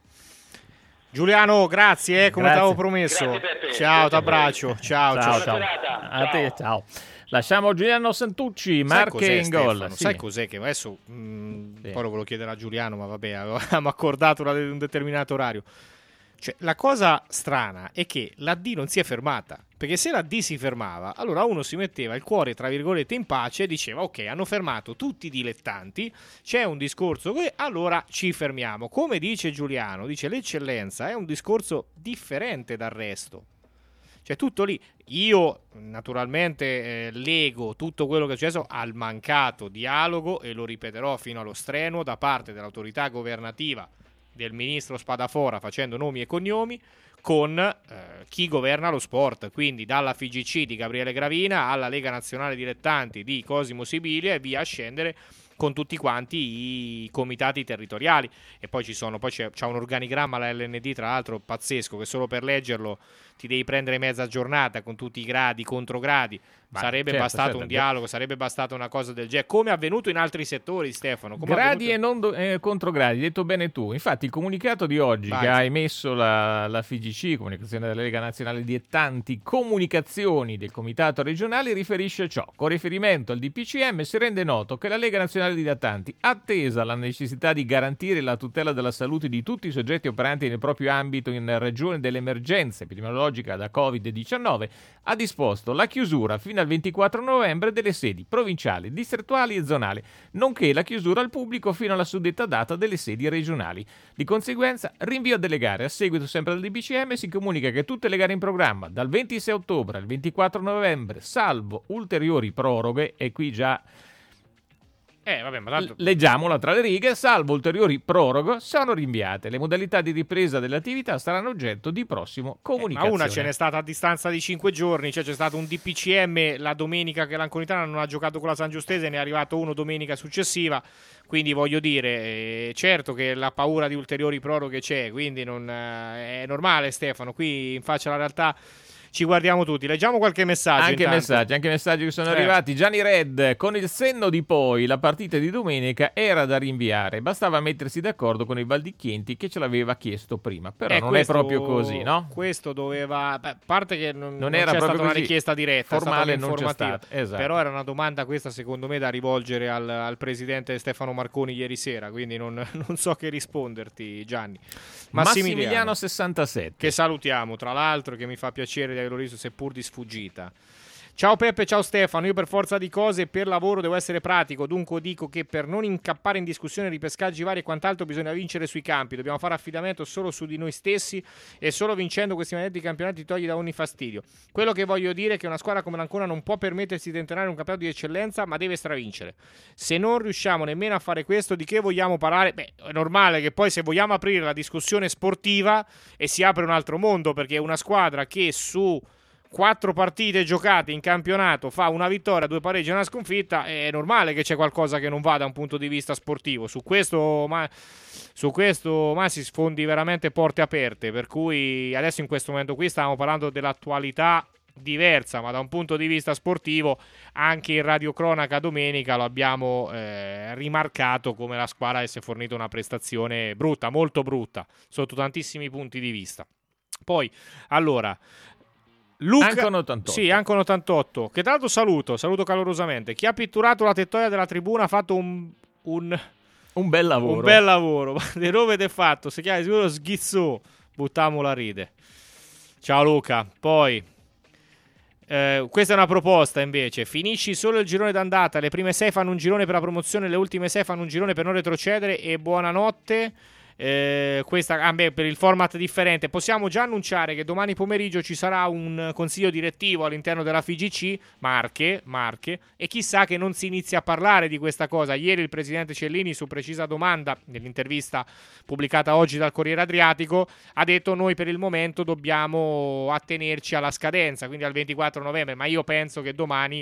Giuliano, grazie, come ti avevo promesso. Grazie, Peppe. Ciao, ti abbraccio. Ciao. A te, ciao. Lasciamo Giuliano Santucci, Marche in gol. Sai cos'è che adesso poi lo volevo chiedere a Giuliano, ma vabbè, avevamo accordato un determinato orario. Cioè, la cosa strana è che la D non si è fermata, perché se la D si fermava, allora uno si metteva il cuore, tra virgolette, in pace e diceva ok, hanno fermato tutti i dilettanti, c'è un discorso qui, allora ci fermiamo. Come dice Giuliano, dice l'eccellenza è un discorso differente dal resto. Cioè tutto lì. Io naturalmente lego tutto quello che è successo al mancato dialogo, e lo ripeterò fino allo strenuo, da parte dell'autorità governativa, del ministro Spadafora, facendo nomi e cognomi, con chi governa lo sport, quindi dalla FIGC di Gabriele Gravina alla Lega Nazionale Dilettanti di Cosimo Sibilia e via a scendere con tutti quanti i comitati territoriali. E poi c'è un organigramma la LND, tra l'altro pazzesco, che solo per leggerlo ti devi prendere mezza giornata con tutti i gradi, controgradi. Sarebbe bastato un dialogo, sarebbe bastata una cosa del genere, come è avvenuto in altri settori, Stefano. Gradi e non controgradi, detto bene tu. Infatti il comunicato di oggi che ha emesso la FIGC, Comunicazione della Lega Nazionale Dilettanti, Comunicazioni del Comitato Regionale, riferisce ciò. Con riferimento al DPCM si rende noto che la Lega Nazionale Nazionale Dilettanti, attesa la necessità di garantire la tutela della salute di tutti i soggetti operanti nel proprio ambito in ragione dell'emergenza epidemiologica da Covid-19, ha disposto la chiusura fino al 24 novembre delle sedi provinciali, distrettuali e zonali, nonché la chiusura al pubblico fino alla suddetta data delle sedi regionali. Di conseguenza, rinvio delle gare. A seguito sempre del DPCM si comunica che tutte le gare in programma dal 26 ottobre al 24 novembre, salvo ulteriori proroghe, e qui già vabbè, ma tanto... leggiamola tra le righe, salvo ulteriori proroghe, sono rinviate. Le modalità di ripresa delle attività saranno oggetto di prossimo comunicazione. Ma una ce n'è stata a distanza di 5 giorni, cioè c'è stato un DPCM la domenica che l'Anconitana non ha giocato con la San Giustese, ne è arrivato uno domenica successiva, quindi voglio dire, certo che la paura di ulteriori proroghe c'è, quindi non è normale, Stefano, qui in faccia alla realtà ci guardiamo tutti. Leggiamo qualche messaggio. Anche messaggi che sono arrivati. Gianni Red: con il senno di poi la partita di domenica era da rinviare, bastava mettersi d'accordo con il Valdicchienti che ce l'aveva chiesto prima, però non questo, è proprio così, no? Questo doveva, a parte che non era c'è proprio stata una così. richiesta diretta, Formale, è stata non c'è un'informativa. stata, esatto. Però era una domanda questa secondo me da rivolgere al presidente Stefano Marconi ieri sera, quindi non so che risponderti, Gianni. Massimiliano 67, che salutiamo tra l'altro, che mi fa piacere di averlo visto seppur di sfuggita. Ciao Peppe, ciao Stefano, io per forza di cose per lavoro devo essere pratico, dunque dico che per non incappare in discussione ripescaggi vari e quant'altro bisogna vincere sui campi, dobbiamo fare affidamento solo su di noi stessi e solo vincendo questi manetti campionati togli da ogni fastidio. Quello che voglio dire è che una squadra come l'Ancona non può permettersi di entrare un campionato di eccellenza, ma deve stravincere. Se non riusciamo nemmeno a fare questo, di che vogliamo parlare? Beh, è normale che poi se vogliamo aprire la discussione sportiva e si apre un altro mondo, perché è una squadra che su 4 partite giocate in campionato fa una vittoria, 2 pareggi e una sconfitta, è normale che c'è qualcosa che non va da un punto di vista sportivo. Su questo ma si sfondi veramente porte aperte, per cui adesso in questo momento qui stiamo parlando dell'attualità diversa, ma da un punto di vista sportivo anche in radiocronaca domenica lo abbiamo rimarcato come la squadra avesse fornito una prestazione brutta, molto brutta sotto tantissimi punti di vista. Poi allora Luca, Ancon 88. Sì, Ancon 88, che tra l'altro saluto calorosamente. Chi ha pitturato la tettoia della tribuna ha fatto un bel lavoro. Un bel lavoro. De dove è fatto? Si chiama sicuro Sghizzò. Buttamolo a ride. Ciao Luca. Poi questa è una proposta invece. Finisci solo il girone d'andata. Le prime 6 fanno un girone per la promozione, le ultime 6 fanno un girone per non retrocedere. E buonanotte. Questa per il format differente possiamo già annunciare che domani pomeriggio ci sarà un consiglio direttivo all'interno della FIGC Marche, e chissà che non si inizia a parlare di questa cosa. Ieri il presidente Cellini, su precisa domanda nell'intervista pubblicata oggi dal Corriere Adriatico, ha detto: noi per il momento dobbiamo attenerci alla scadenza, quindi al 24 novembre, ma io penso che domani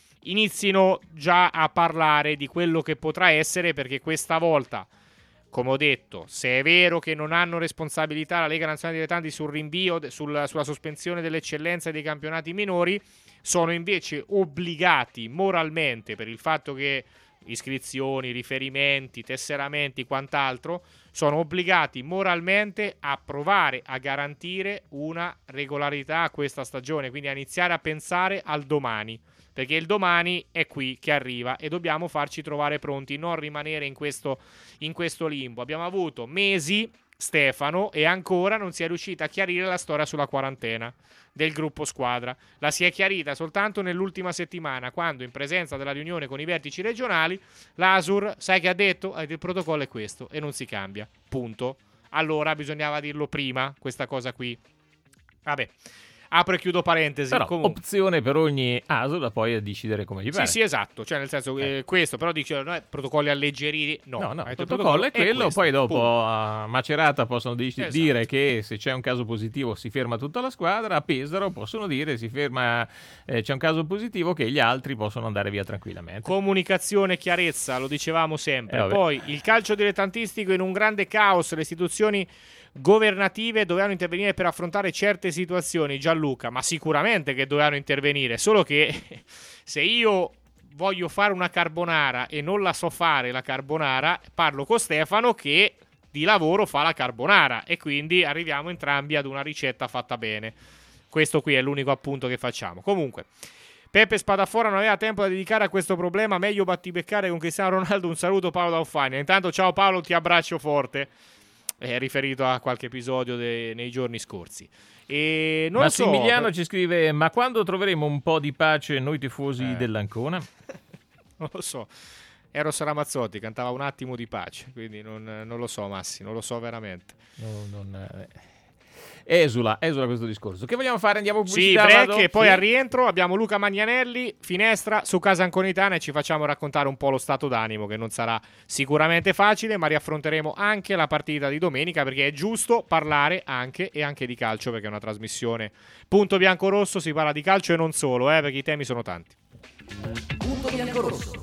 inizino già a parlare di quello che potrà essere, perché questa volta, come ho detto, se è vero che non hanno responsabilità la Lega Nazionale Dilettanti sul rinvio, sulla sospensione dell'eccellenza e dei campionati minori, sono invece obbligati moralmente, per il fatto che iscrizioni, riferimenti, tesseramenti, quant'altro, sono obbligati moralmente a provare a garantire una regolarità a questa stagione, quindi a iniziare a pensare al domani, perché il domani è qui che arriva e dobbiamo farci trovare pronti, non rimanere in questo limbo. Abbiamo avuto mesi, Stefano, e ancora non si è riuscita a chiarire la storia sulla quarantena del gruppo squadra. La si è chiarita soltanto nell'ultima settimana, quando in presenza della riunione con i vertici regionali l'Asur, sai che ha detto? Il protocollo è questo e non si cambia, punto. Allora bisognava dirlo prima questa cosa qui. Vabbè, apro e chiudo parentesi. Però comunque, opzione per ogni ASO da poi a decidere come gli pare. sì, esatto, cioè nel senso questo, però dice protocolli alleggeriti, no, il protocollo è quello, questo, poi dopo punto. a Macerata possono dire che se c'è un caso positivo si ferma tutta la squadra, a Pesaro possono dire si ferma, c'è un caso positivo, che gli altri possono andare via tranquillamente. Comunicazione, chiarezza, lo dicevamo sempre. Poi il calcio dilettantistico in un grande caos, le istituzioni governative dovevano intervenire per affrontare certe situazioni, Gianluca, ma sicuramente che dovevano intervenire, solo che se io voglio fare una carbonara e non la so fare la carbonara, parlo con Stefano che di lavoro fa la carbonara e quindi arriviamo entrambi ad una ricetta fatta bene. Questo qui è l'unico appunto che facciamo. Comunque, Peppe Spadafora non aveva tempo da dedicare a questo problema, meglio battibeccare con Cristiano Ronaldo. Un saluto Paolo da Uffania. Intanto ciao Paolo, ti abbraccio forte. È riferito a qualche episodio nei giorni scorsi. E non Massimiliano lo so, ci scrive: ma quando troveremo un po' di pace noi tifosi dell'Ancona? Non lo so. Eros Ramazzotti cantava Un attimo di pace, quindi non lo so Massi, non lo so veramente. Esula questo discorso. Che vogliamo fare? Andiamo a pubblicità? Sì, break, e poi al rientro abbiamo Luca Magnanelli, finestra su Casa Anconitana, e ci facciamo raccontare un po' lo stato d'animo, che non sarà sicuramente facile, ma riaffronteremo anche la partita di domenica, perché è giusto parlare anche di calcio, perché è una trasmissione punto bianco-rosso, si parla di calcio e non solo, perché i temi sono tanti. Punto bianco-rosso.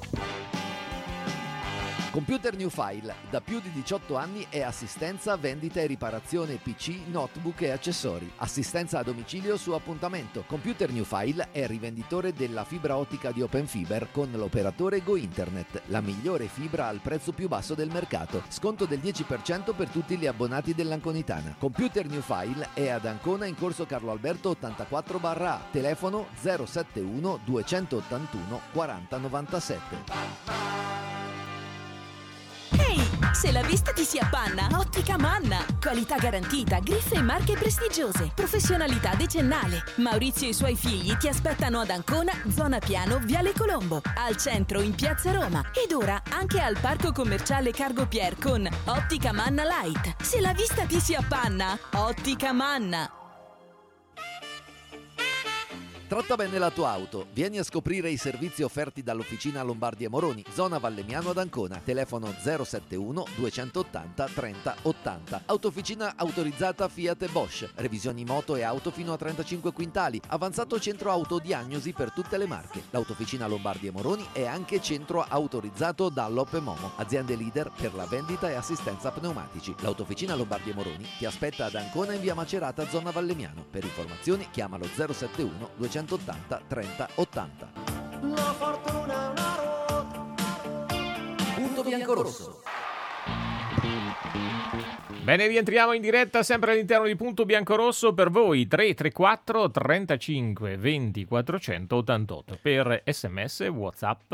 Computer New File, da più di 18 anni è assistenza, vendita e riparazione PC, notebook e accessori. Assistenza a domicilio su appuntamento. Computer New File è rivenditore della fibra ottica di Open Fiber con l'operatore Go Internet, la migliore fibra al prezzo più basso del mercato. Sconto del 10% per tutti gli abbonati dell'Anconitana. Computer New File è ad Ancona in corso Carlo Alberto 84/A, telefono 071 281 4097. Ehi, se la vista ti si appanna, Ottica Manna. Qualità garantita, griffe e marche prestigiose, professionalità decennale. Maurizio e i suoi figli ti aspettano ad Ancona, zona Piano, Viale Colombo, al centro in Piazza Roma ed ora anche al parco commerciale Cargo Pier con Ottica Manna Light. Se la vista ti si appanna, Ottica Manna. Tratta bene la tua auto. Vieni a scoprire i servizi offerti dall'Officina Lombardi e Moroni, zona Vallemmiano ad Ancona. Telefono 071 280 30 80. Autofficina autorizzata Fiat e Bosch. Revisioni moto e auto fino a 35 quintali. Avanzato centro autodiagnosi per tutte le marche. L'Autofficina Lombardi e Moroni è anche centro autorizzato dall'Op e Momo, aziende leader per la vendita e assistenza pneumatici. L'Autofficina Lombardi e Moroni ti aspetta ad Ancona in via Macerata, zona Vallemmiano. Per informazioni chiamalo 071 280 30 80. La fortuna è una ruota. Punto bianco-rosso. Bene, rientriamo in diretta sempre all'interno di Punto Bianco-Rosso per voi 334 35 20 488 per SMS, WhatsApp,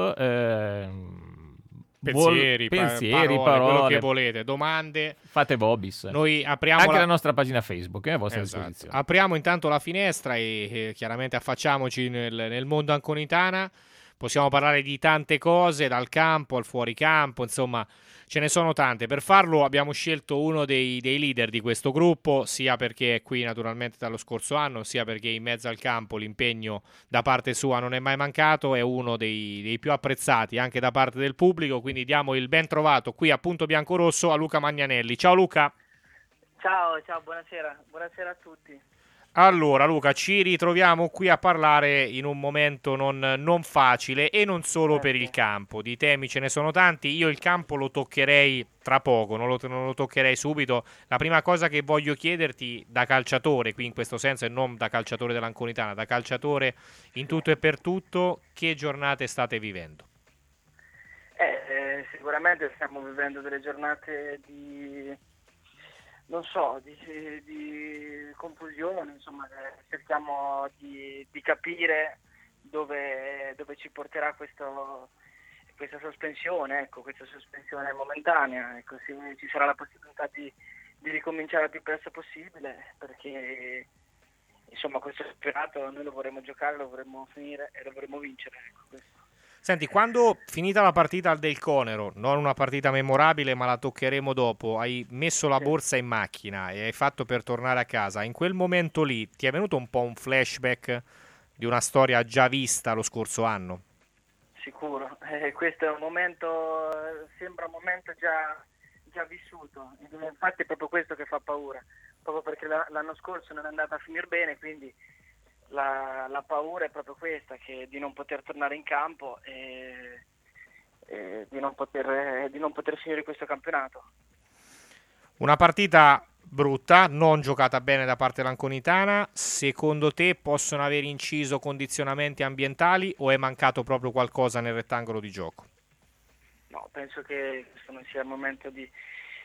Pensieri, parole, quello che volete, domande. Fate vobis. Noi apriamo anche la nostra pagina Facebook, a vostra esatto. disposizione. Apriamo intanto la finestra e chiaramente affacciamoci nel mondo anconitana. Possiamo parlare di tante cose, dal campo al fuoricampo, insomma ce ne sono tante. Per farlo abbiamo scelto uno dei leader di questo gruppo, sia perché è qui naturalmente dallo scorso anno, sia perché in mezzo al campo l'impegno da parte sua non è mai mancato, è uno dei più apprezzati anche da parte del pubblico, quindi diamo il ben trovato qui a Punto Bianco-Rosso a Luca Magnanelli. Ciao Luca. Ciao, buonasera a tutti. Allora Luca, ci ritroviamo qui a parlare in un momento non facile e non solo per il campo. Di temi ce ne sono tanti, io il campo lo toccherei tra poco, non lo toccherei subito. La prima cosa che voglio chiederti da calciatore, qui in questo senso e non da calciatore dell'Anconitana, da calciatore in tutto e per tutto, che giornate state vivendo? Sicuramente stiamo vivendo delle giornate di confusione, insomma, cerchiamo di capire dove ci porterà questa sospensione, questa sospensione momentanea, e così ci sarà la possibilità di ricominciare il più presto possibile, perché insomma questo campionato noi lo vorremmo giocare, lo vorremmo finire e lo vorremmo vincere, questo. Senti, quando finita la partita del Conero, non una partita memorabile ma la toccheremo dopo, hai messo la borsa in macchina e hai fatto per tornare a casa, in quel momento lì ti è venuto un po' un flashback di una storia già vista lo scorso anno? Sicuro, questo è un momento, sembra un momento già vissuto, infatti è proprio questo che fa paura, proprio perché l'anno scorso non è andata a finire bene, quindi la paura è proprio questa, che di non poter tornare in campo e di non poter finire questo campionato. Una partita brutta, non giocata bene da parte dell'Anconitana. Secondo te possono aver inciso condizionamenti ambientali o è mancato proprio qualcosa nel rettangolo di gioco? No, penso che questo non sia il momento di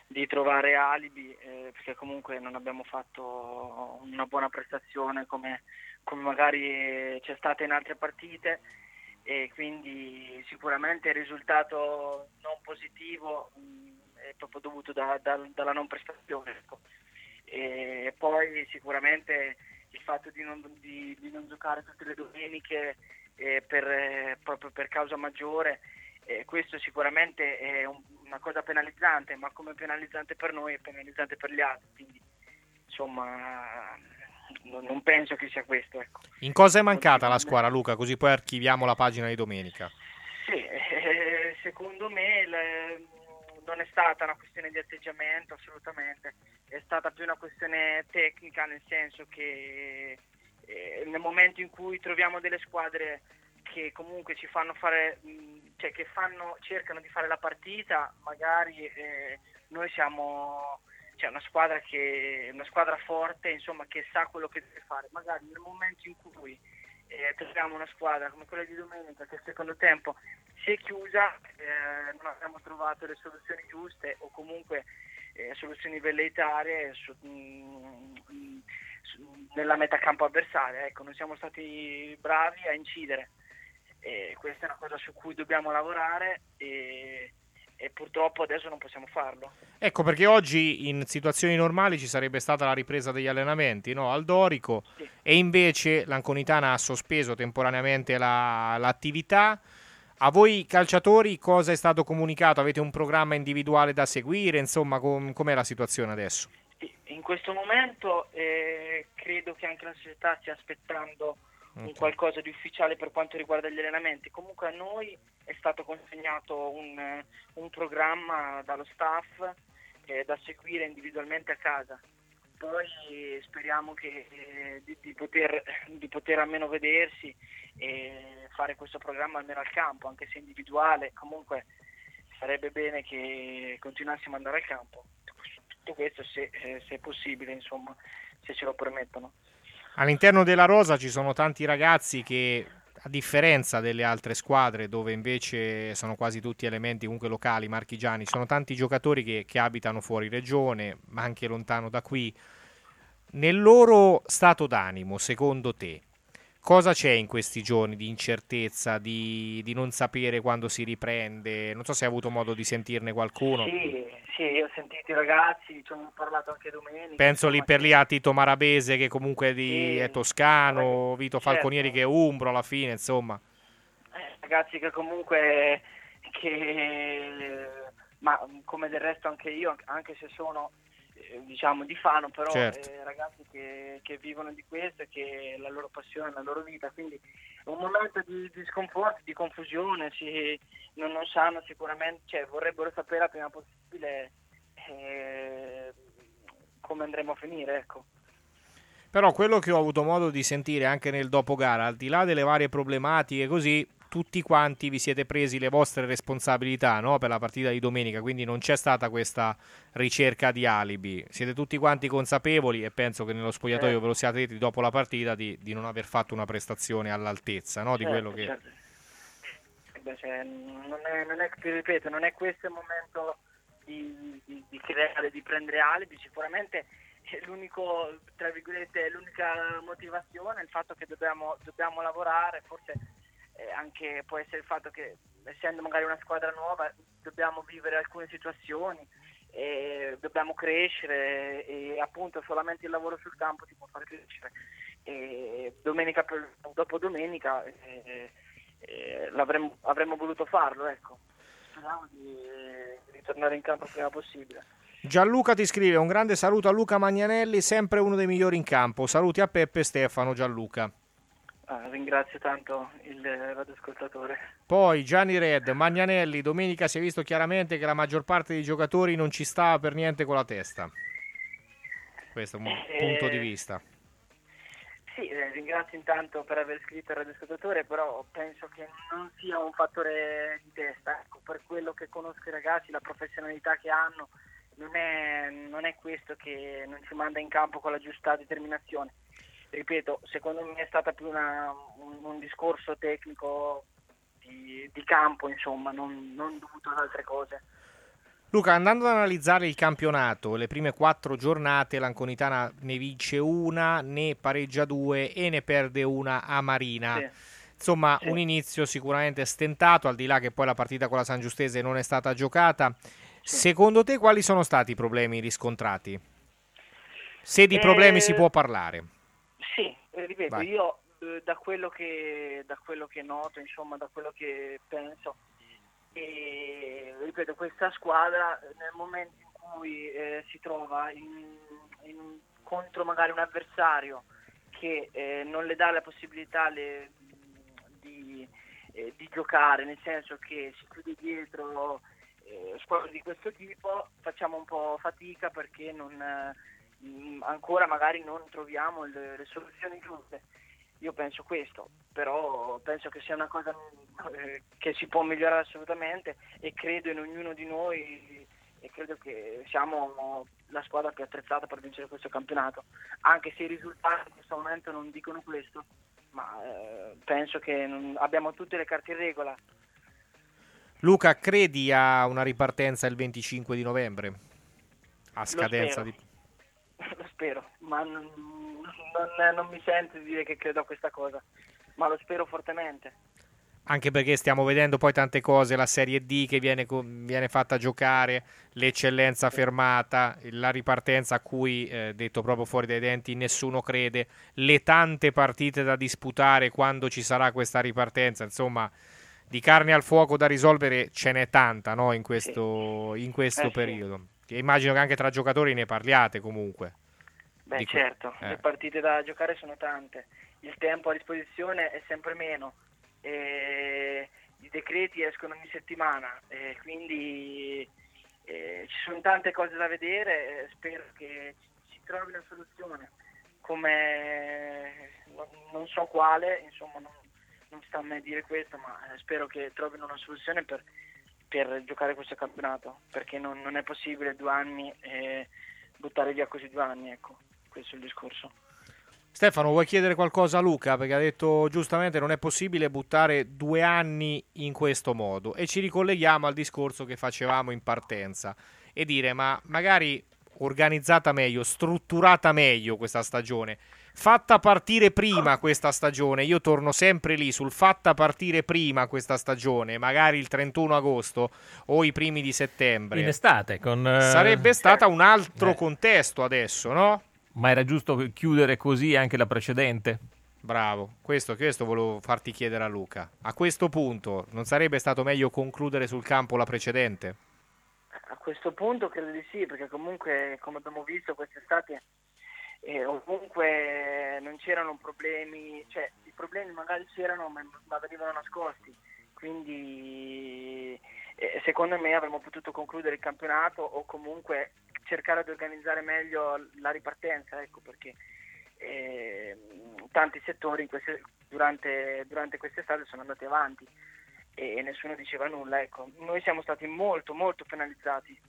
di trovare alibi, perché comunque non abbiamo fatto una buona prestazione come magari c'è stata in altre partite, e quindi sicuramente il risultato non positivo è proprio dovuto dalla non prestazione, ecco. E poi sicuramente il fatto di non giocare tutte le domeniche proprio per causa maggiore, questo sicuramente è una cosa penalizzante, ma come penalizzante per noi è penalizzante per gli altri, quindi insomma non penso che sia questo, ecco. In cosa è mancata la squadra, Luca? Così poi archiviamo la pagina di domenica. Sì, secondo me non è stata una questione di atteggiamento, assolutamente, è stata più una questione tecnica, nel senso che nel momento in cui troviamo delle squadre che comunque ci fanno fare, cioè che cercano di fare la partita, magari noi siamo una squadra forte, insomma, che sa quello che deve fare. Magari nel momento in cui troviamo una squadra come quella di domenica, che il secondo tempo si è chiusa, non abbiamo trovato le soluzioni giuste, o comunque soluzioni velleitarie nella metà campo avversaria. Ecco, non siamo stati bravi a incidere. Questa è una cosa su cui dobbiamo lavorare e purtroppo adesso non possiamo farlo. Ecco perché oggi in situazioni normali ci sarebbe stata la ripresa degli allenamenti, no? Al Dorico, sì. E invece l'Anconitana ha sospeso temporaneamente l'attività. A voi calciatori cosa è stato comunicato? Avete un programma individuale da seguire? Insomma, com'è la situazione adesso? In questo momento credo che anche la società stia aspettando un qualcosa di ufficiale per quanto riguarda gli allenamenti. Comunque a noi è stato consegnato un programma dallo staff da seguire individualmente a casa. Poi speriamo di poter almeno vedersi e fare questo programma almeno al campo, anche se individuale. Comunque sarebbe bene che continuassimo ad andare al campo. Tutto questo se è possibile, insomma, se ce lo permettono. All'interno della rosa ci sono tanti ragazzi che, a differenza delle altre squadre dove invece sono quasi tutti elementi comunque locali, marchigiani, sono tanti giocatori che abitano fuori regione, ma anche lontano da qui. Nel loro stato d'animo, secondo te, cosa c'è in questi giorni di incertezza, di non sapere quando si riprende? Non so se hai avuto modo di sentirne qualcuno. Sì, io ho sentito i ragazzi, ci ho parlato anche domenica. Penso lì per lì a Tito Marabese, che comunque è toscano, Vito Falconieri, che è umbro alla fine, insomma. Ragazzi che comunque, ma come del resto anche io, anche se sono diciamo di Fano, però certo. Ragazzi che vivono di questo e che è la loro passione, la loro vita, quindi è un momento di sconforto, di confusione, non sanno sicuramente, cioè vorrebbero sapere il prima possibile come andremo a finire, ecco. Però quello che ho avuto modo di sentire anche nel dopogara, al di là delle varie problematiche così, tutti quanti vi siete presi le vostre responsabilità, no? Per la partita di domenica, quindi non c'è stata questa ricerca di alibi, siete tutti quanti consapevoli e penso che nello spogliatoio ve lo siate detti dopo la partita di non aver fatto una prestazione all'altezza, no? Di quello che... Certo. Non è, ti ripeto, non è questo il momento di creare, di prendere alibi. Sicuramente l'unico, tra virgolette, l'unica motivazione è il fatto che dobbiamo lavorare, forse anche può essere il fatto che, essendo magari una squadra nuova, dobbiamo vivere alcune situazioni, dobbiamo crescere e appunto solamente il lavoro sul campo ti può far crescere. Domenica dopo domenica avremmo voluto farlo, ecco. Speriamo di ritornare in campo il prima possibile. Gianluca ti scrive: un grande saluto a Luca Magnanelli, sempre uno dei migliori in campo. Saluti a Peppe e Stefano. Gianluca. Ringrazio tanto il radioascoltatore. Poi Gianni Red: Magnanelli domenica si è visto chiaramente che la maggior parte dei giocatori non ci stava per niente con la testa. Questo è un punto di vista. Sì, ringrazio intanto per aver scritto al radioascoltatore, però penso che non sia un fattore di testa, ecco, per quello che conosco i ragazzi, la professionalità che hanno, non è questo che non ci manda in campo con la giusta determinazione. Ripeto, secondo me è stata più un discorso tecnico di campo, insomma, non dovuto ad altre cose. Luca, andando ad analizzare il campionato, le prime 4 giornate l'Anconitana ne vince una, ne pareggia 2 e ne perde una a Marina. Sì. Insomma, Sì. un inizio sicuramente stentato, al di là che poi la partita con la San Giustese non è stata giocata. Sì. Secondo te quali sono stati i problemi riscontrati? Se di problemi si può parlare. Sì, ripeto, Vai. io da quello che noto, insomma, da quello che penso, e ripeto, questa squadra nel momento in cui si trova contro magari un avversario che non le dà la possibilità di giocare, nel senso che si chiude dietro squadre di questo tipo, facciamo un po' fatica perché ancora magari non troviamo le soluzioni giuste. Io penso questo, però penso che sia una cosa che si può migliorare assolutamente, e credo in ognuno di noi, e credo che siamo la squadra più attrezzata per vincere questo campionato, anche se i risultati in questo momento non dicono questo, ma penso che abbiamo tutte le carte in regola. Luca, credi a una ripartenza il 25 di novembre? A scadenza di... Lo spero, ma non mi sento di dire che credo a questa cosa, ma lo spero fortemente. Anche perché stiamo vedendo poi tante cose, la Serie D che viene fatta giocare, l'eccellenza fermata, la ripartenza a cui, detto proprio fuori dai denti, nessuno crede, le tante partite da disputare quando ci sarà questa ripartenza, insomma, di carne al fuoco da risolvere ce n'è tanta, no? in questo periodo. Sì. Immagino che anche tra giocatori ne parliate comunque. Beh, certo, le partite da giocare sono tante, il tempo a disposizione è sempre meno, i decreti escono ogni settimana, quindi ci sono tante cose da vedere, spero che si trovi una soluzione, come non so quale, insomma non sta a me dire questo, ma spero che trovino una soluzione per giocare questo campionato, perché non è possibile 2 anni buttare via così 2 anni, ecco, questo è il discorso. Stefano, vuoi chiedere qualcosa a Luca? Perché ha detto giustamente non è possibile buttare 2 anni in questo modo, e ci ricolleghiamo al discorso che facevamo in partenza e dire ma magari organizzata meglio, strutturata meglio questa stagione, fatta partire prima questa stagione. Io torno sempre lì sul fatta partire prima questa stagione, magari il 31 agosto o i primi di settembre. In estate sarebbe stata un altro contesto adesso, no? Ma era giusto chiudere così anche la precedente? Bravo, questo volevo farti chiedere a Luca. A questo punto non sarebbe stato meglio concludere sul campo la precedente? A questo punto credo di sì, perché comunque, come abbiamo visto quest'estate, ovunque non c'erano problemi, cioè i problemi magari c'erano ma venivano nascosti, quindi secondo me avremmo potuto concludere il campionato o comunque cercare di organizzare meglio la ripartenza, ecco, perché tanti settori durante quest'estate sono andati avanti e nessuno diceva nulla, ecco. Noi siamo stati molto molto penalizzati.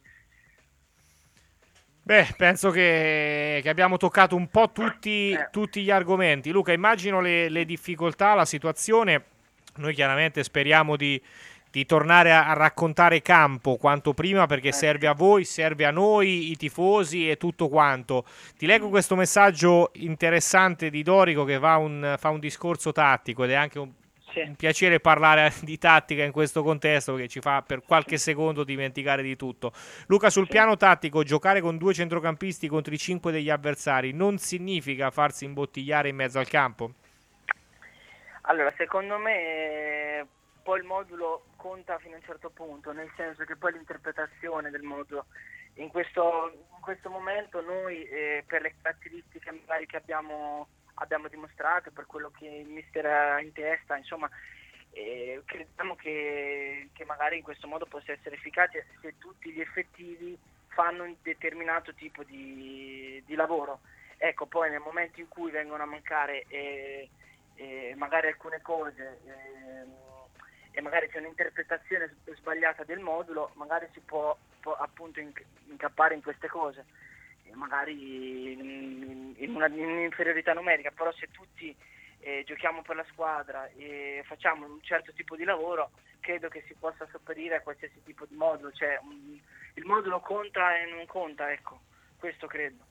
Beh, penso che abbiamo toccato un po' tutti gli argomenti. Luca, immagino le difficoltà, la situazione. Noi chiaramente speriamo di tornare a raccontare campo quanto prima, perché serve a voi, serve a noi, i tifosi e tutto quanto. Ti leggo questo messaggio interessante di Dorico che fa un discorso tattico, ed è anche un piacere parlare di tattica in questo contesto, perché ci fa per qualche secondo dimenticare di tutto. Luca, sul piano tattico, giocare con 2 centrocampisti contro i 5 degli avversari non significa farsi imbottigliare in mezzo al campo? Allora, secondo me poi il modulo conta fino a un certo punto, nel senso che poi l'interpretazione del modulo in questo momento noi per le caratteristiche magari che abbiamo dimostrato, per quello che il mister ha in testa, insomma, crediamo che magari in questo modo possa essere efficace se tutti gli effettivi fanno un determinato tipo di lavoro. Ecco, poi nel momento in cui vengono a mancare magari alcune cose e magari c'è un'interpretazione sbagliata del modulo, magari si può appunto incappare in queste cose, magari in un'inferiorità numerica, però se tutti giochiamo per la squadra e facciamo un certo tipo di lavoro, credo che si possa sopperire a qualsiasi tipo di modulo, cioè il modulo conta e non conta, ecco, questo credo.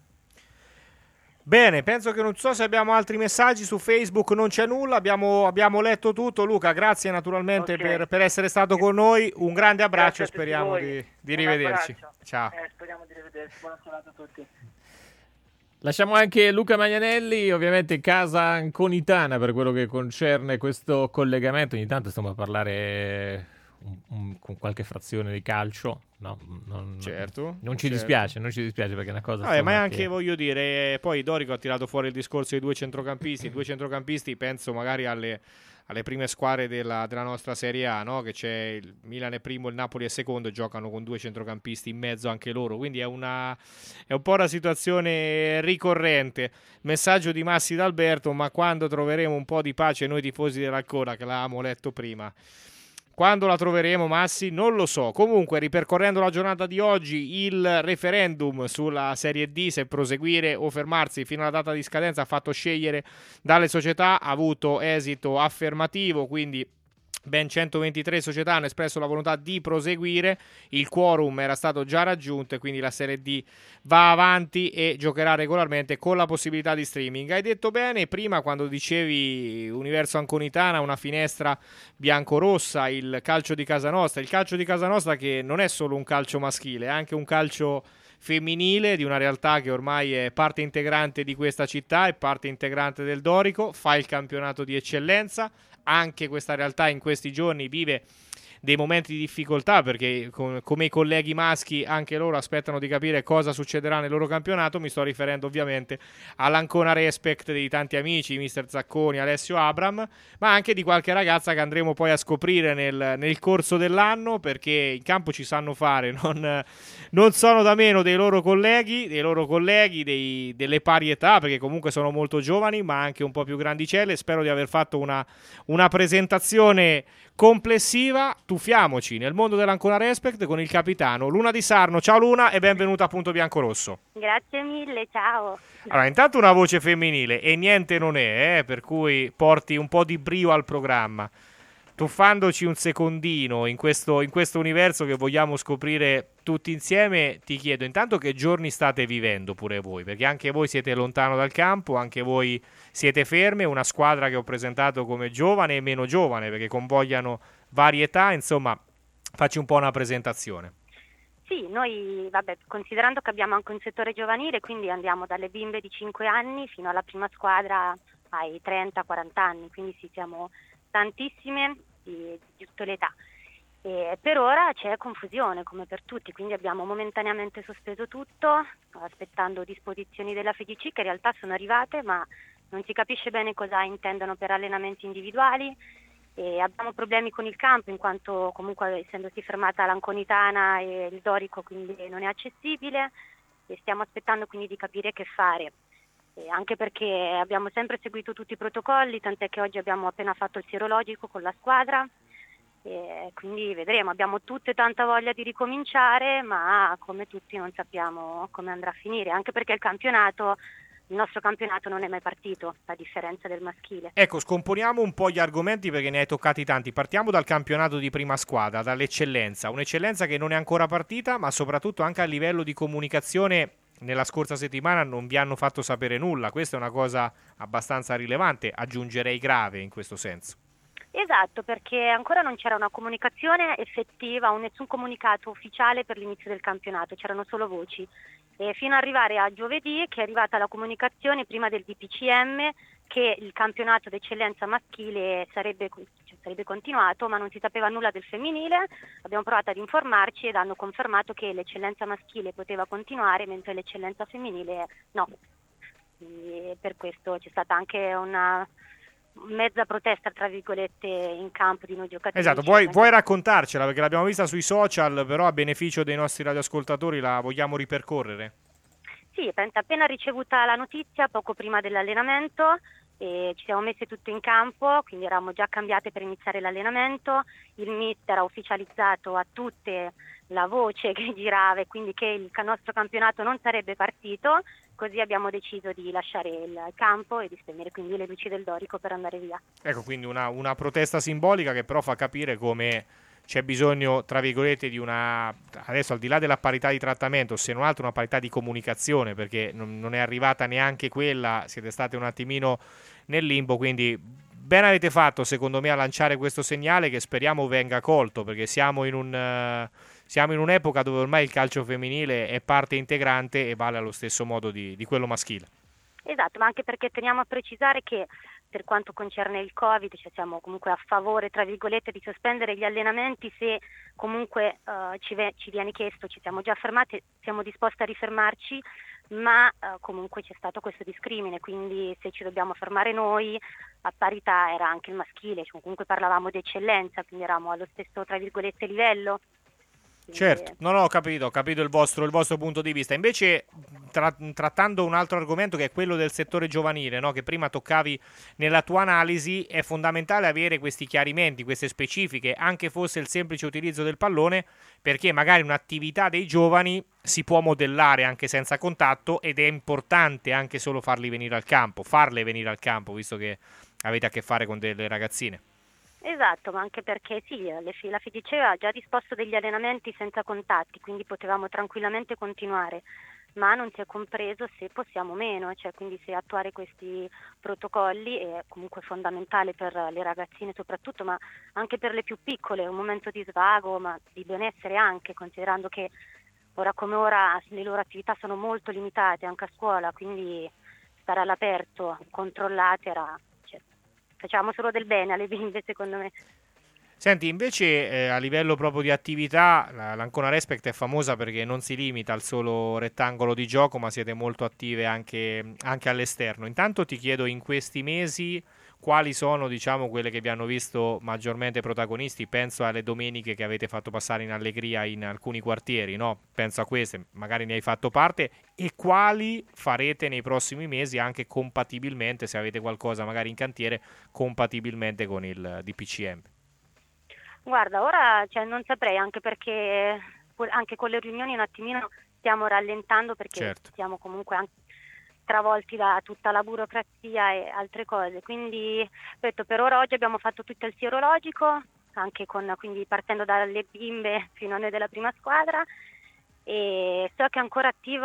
Bene, penso che non so se abbiamo altri messaggi su Facebook, non c'è nulla, abbiamo letto tutto. Luca, grazie naturalmente per essere stato con noi, un grande abbraccio e speriamo di rivederci. Ciao. Speriamo di rivederci, buona serata a tutti. Lasciamo anche Luca Magnanelli, ovviamente casa anconitana per quello che concerne questo collegamento. Ogni tanto stiamo a parlare con qualche frazione di calcio, no? Non ci dispiace perché è una cosa. Ma è anche, voglio dire, poi Dorico ha tirato fuori il discorso dei due centrocampisti, penso magari alle prime squadre della nostra Serie A, no? Che c'è il Milan è primo, il Napoli è secondo, e giocano con due centrocampisti in mezzo anche loro, quindi è un po' una situazione ricorrente. Messaggio di Massi d'Alberto: ma quando troveremo un po' di pace noi tifosi dell'Ancona, che l'avevamo letto prima. Quando la troveremo, Massi? Non lo so. Comunque, ripercorrendo la giornata di oggi, il referendum sulla Serie D, se proseguire o fermarsi fino alla data di scadenza, ha fatto scegliere dalle società, ha avuto esito affermativo, quindi ben 123 società hanno espresso la volontà di proseguire, il quorum era stato già raggiunto e quindi la Serie D va avanti e giocherà regolarmente con la possibilità di streaming. Hai detto bene prima quando dicevi Universo Anconitana, una finestra biancorossa, il calcio di casa nostra che non è solo un calcio maschile, è anche un calcio femminile di una realtà che ormai è parte integrante di questa città, è parte integrante del Dorico, fa il campionato di eccellenza. Anche questa realtà in questi giorni vive dei momenti di difficoltà perché come i colleghi maschi anche loro aspettano di capire cosa succederà nel loro campionato. Mi sto riferendo ovviamente all'Ancona Respect dei tanti amici, Mister Zacconi, Alessio Abram, ma anche di qualche ragazza che andremo poi a scoprire nel corso dell'anno, perché in campo ci sanno fare, non sono da meno dei loro colleghi, delle pari età, perché comunque sono molto giovani ma anche un po' più grandicelle. Spero di aver fatto una presentazione complessiva. Tuffiamoci nel mondo dell'Ancona Respect con il capitano Luna Di Sarno. Ciao Luna e benvenuta a Punto Biancorosso. Grazie mille, ciao. Allora, intanto una voce femminile e niente non è, per cui porti un po' di brio al programma. Tuffandoci un secondino in questo universo che vogliamo scoprire tutti insieme, ti chiedo intanto che giorni state vivendo pure voi, perché anche voi siete lontano dal campo, anche voi siete ferme, una squadra che ho presentato come giovane e meno giovane, perché convogliano varietà, insomma, facci un po' una presentazione. Sì, noi, considerando che abbiamo anche un settore giovanile, quindi andiamo dalle bimbe di 5 anni fino alla prima squadra ai 30-40 anni, quindi sì, siamo tantissime di tutte le età. E per ora c'è confusione come per tutti, quindi abbiamo momentaneamente sospeso tutto, aspettando disposizioni della FIGC che in realtà sono arrivate, ma non si capisce bene cosa intendono per allenamenti individuali. E abbiamo problemi con il campo in quanto comunque essendosi fermata l'Anconitana e il Dorico quindi non è accessibile, e stiamo aspettando quindi di capire che fare. Anche perché abbiamo sempre seguito tutti i protocolli, tant'è che oggi abbiamo appena fatto il sierologico con la squadra, e quindi vedremo. Abbiamo tutte tanta voglia di ricominciare, ma come tutti non sappiamo come andrà a finire, anche perché il nostro campionato non è mai partito, a differenza del maschile. Ecco, scomponiamo un po' gli argomenti perché ne hai toccati tanti. Partiamo dal campionato di prima squadra, dall'eccellenza, un'eccellenza che non è ancora partita, ma soprattutto anche a livello di comunicazione. Nella scorsa settimana non vi hanno fatto sapere nulla, questa è una cosa abbastanza rilevante, aggiungerei grave in questo senso. Esatto, perché ancora non c'era una comunicazione effettiva o nessun comunicato ufficiale per l'inizio del campionato, c'erano solo voci. E fino ad arrivare a giovedì che è arrivata la comunicazione prima del DPCM che il campionato d'eccellenza maschile sarebbe continuato, ma non si sapeva nulla del femminile. Abbiamo provato ad informarci ed hanno confermato che l'eccellenza maschile poteva continuare mentre l'eccellenza femminile no. Quindi per questo c'è stata anche una mezza protesta tra virgolette in campo di noi giocatori. Esatto, vuoi raccontarcela perché l'abbiamo vista sui social, però a beneficio dei nostri radioascoltatori la vogliamo ripercorrere. Sì, appena ricevuta la notizia poco prima dell'allenamento e ci siamo messe tutte in campo, quindi eravamo già cambiate per iniziare l'allenamento. Il mister ha ufficializzato a tutte la voce che girava e quindi che il nostro campionato non sarebbe partito, così abbiamo deciso di lasciare il campo e di spegnere quindi le luci del Dorico per andare via. Ecco, quindi una protesta simbolica che però fa capire come c'è bisogno, tra virgolette, di una, adesso al di là della parità di trattamento, se non altro una parità di comunicazione, perché non è arrivata neanche quella, siete state un attimino nel limbo, quindi bene avete fatto secondo me a lanciare questo segnale che speriamo venga colto, perché siamo in un'epoca dove ormai il calcio femminile è parte integrante e vale allo stesso modo di quello maschile. Esatto, ma anche perché teniamo a precisare che per quanto concerne il Covid, cioè siamo comunque a favore, tra virgolette, di sospendere gli allenamenti se comunque ci viene chiesto, ci siamo già fermati, siamo disposti a rifermarci, ma comunque c'è stato questo discrimine, quindi se ci dobbiamo fermare noi, a parità era anche il maschile, cioè comunque parlavamo di eccellenza, quindi eravamo allo stesso, tra virgolette, livello. Certo, ho capito il vostro punto di vista. Invece, trattando un altro argomento che è quello del settore giovanile, no? Che prima toccavi nella tua analisi, è fondamentale avere questi chiarimenti, queste specifiche, anche fosse il semplice utilizzo del pallone, perché magari un'attività dei giovani si può modellare anche senza contatto ed è importante anche solo farle venire al campo, visto che avete a che fare con delle ragazzine. Esatto, ma anche perché sì, la FIGC ha già disposto degli allenamenti senza contatti, quindi potevamo tranquillamente continuare, ma non si è compreso se possiamo o meno, cioè quindi se attuare questi protocolli è comunque fondamentale per le ragazzine soprattutto, ma anche per le più piccole, un momento di svago, ma di benessere anche, considerando che ora come ora le loro attività sono molto limitate anche a scuola, quindi stare all'aperto, controllate facciamo solo del bene alle bimbe, secondo me. Senti, invece a livello proprio di attività, l'Ancona Respect è famosa perché non si limita al solo rettangolo di gioco, ma siete molto attive anche all'esterno. Intanto ti chiedo in questi mesi quali sono, diciamo, quelle che vi hanno visto maggiormente protagonisti. Penso alle domeniche che avete fatto passare in allegria in alcuni quartieri, no? Penso a queste, magari ne hai fatto parte, e quali farete nei prossimi mesi anche compatibilmente, se avete qualcosa magari in cantiere, compatibilmente con il DPCM. Guarda, ora non saprei, anche perché anche con le riunioni un attimino stiamo rallentando perché certo. Siamo comunque anche travolti da tutta la burocrazia e altre cose, quindi detto, per ora oggi abbiamo fatto tutto il sierologico, anche quindi partendo dalle bimbe fino a noi della prima squadra, e so che è ancora attivo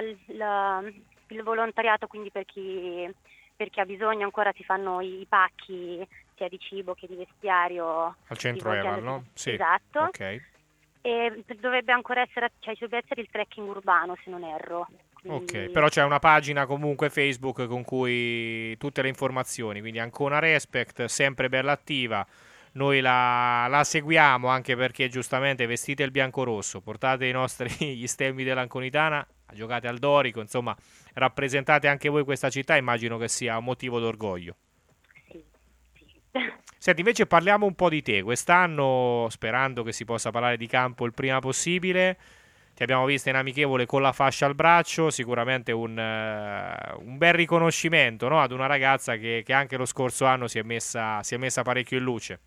il volontariato, quindi per chi ha bisogno ancora si fanno i pacchi sia di cibo che di vestiario al centro Eval, no? Sì. Esatto. Ok. E dovrebbe ancora essere, dovrebbe essere il trekking urbano, se non erro. Quindi... Ok, però c'è una pagina comunque Facebook con cui tutte le informazioni, quindi Ancona Respect, sempre bella attiva. Noi la seguiamo anche perché giustamente vestite il bianco-rosso, portate gli stemmi dell'Anconitana, giocate al Dorico, insomma rappresentate anche voi questa città, immagino che sia un motivo d'orgoglio. Sì. Senti, invece parliamo un po' di te. Quest'anno, sperando che si possa parlare di campo il prima possibile, ti abbiamo vista in amichevole con la fascia al braccio, sicuramente un bel riconoscimento, no? Ad una ragazza che anche lo scorso anno si è messa parecchio in luce.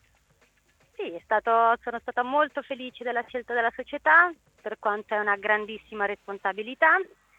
Sì, sono stata molto felice della scelta della società, per quanto è una grandissima responsabilità.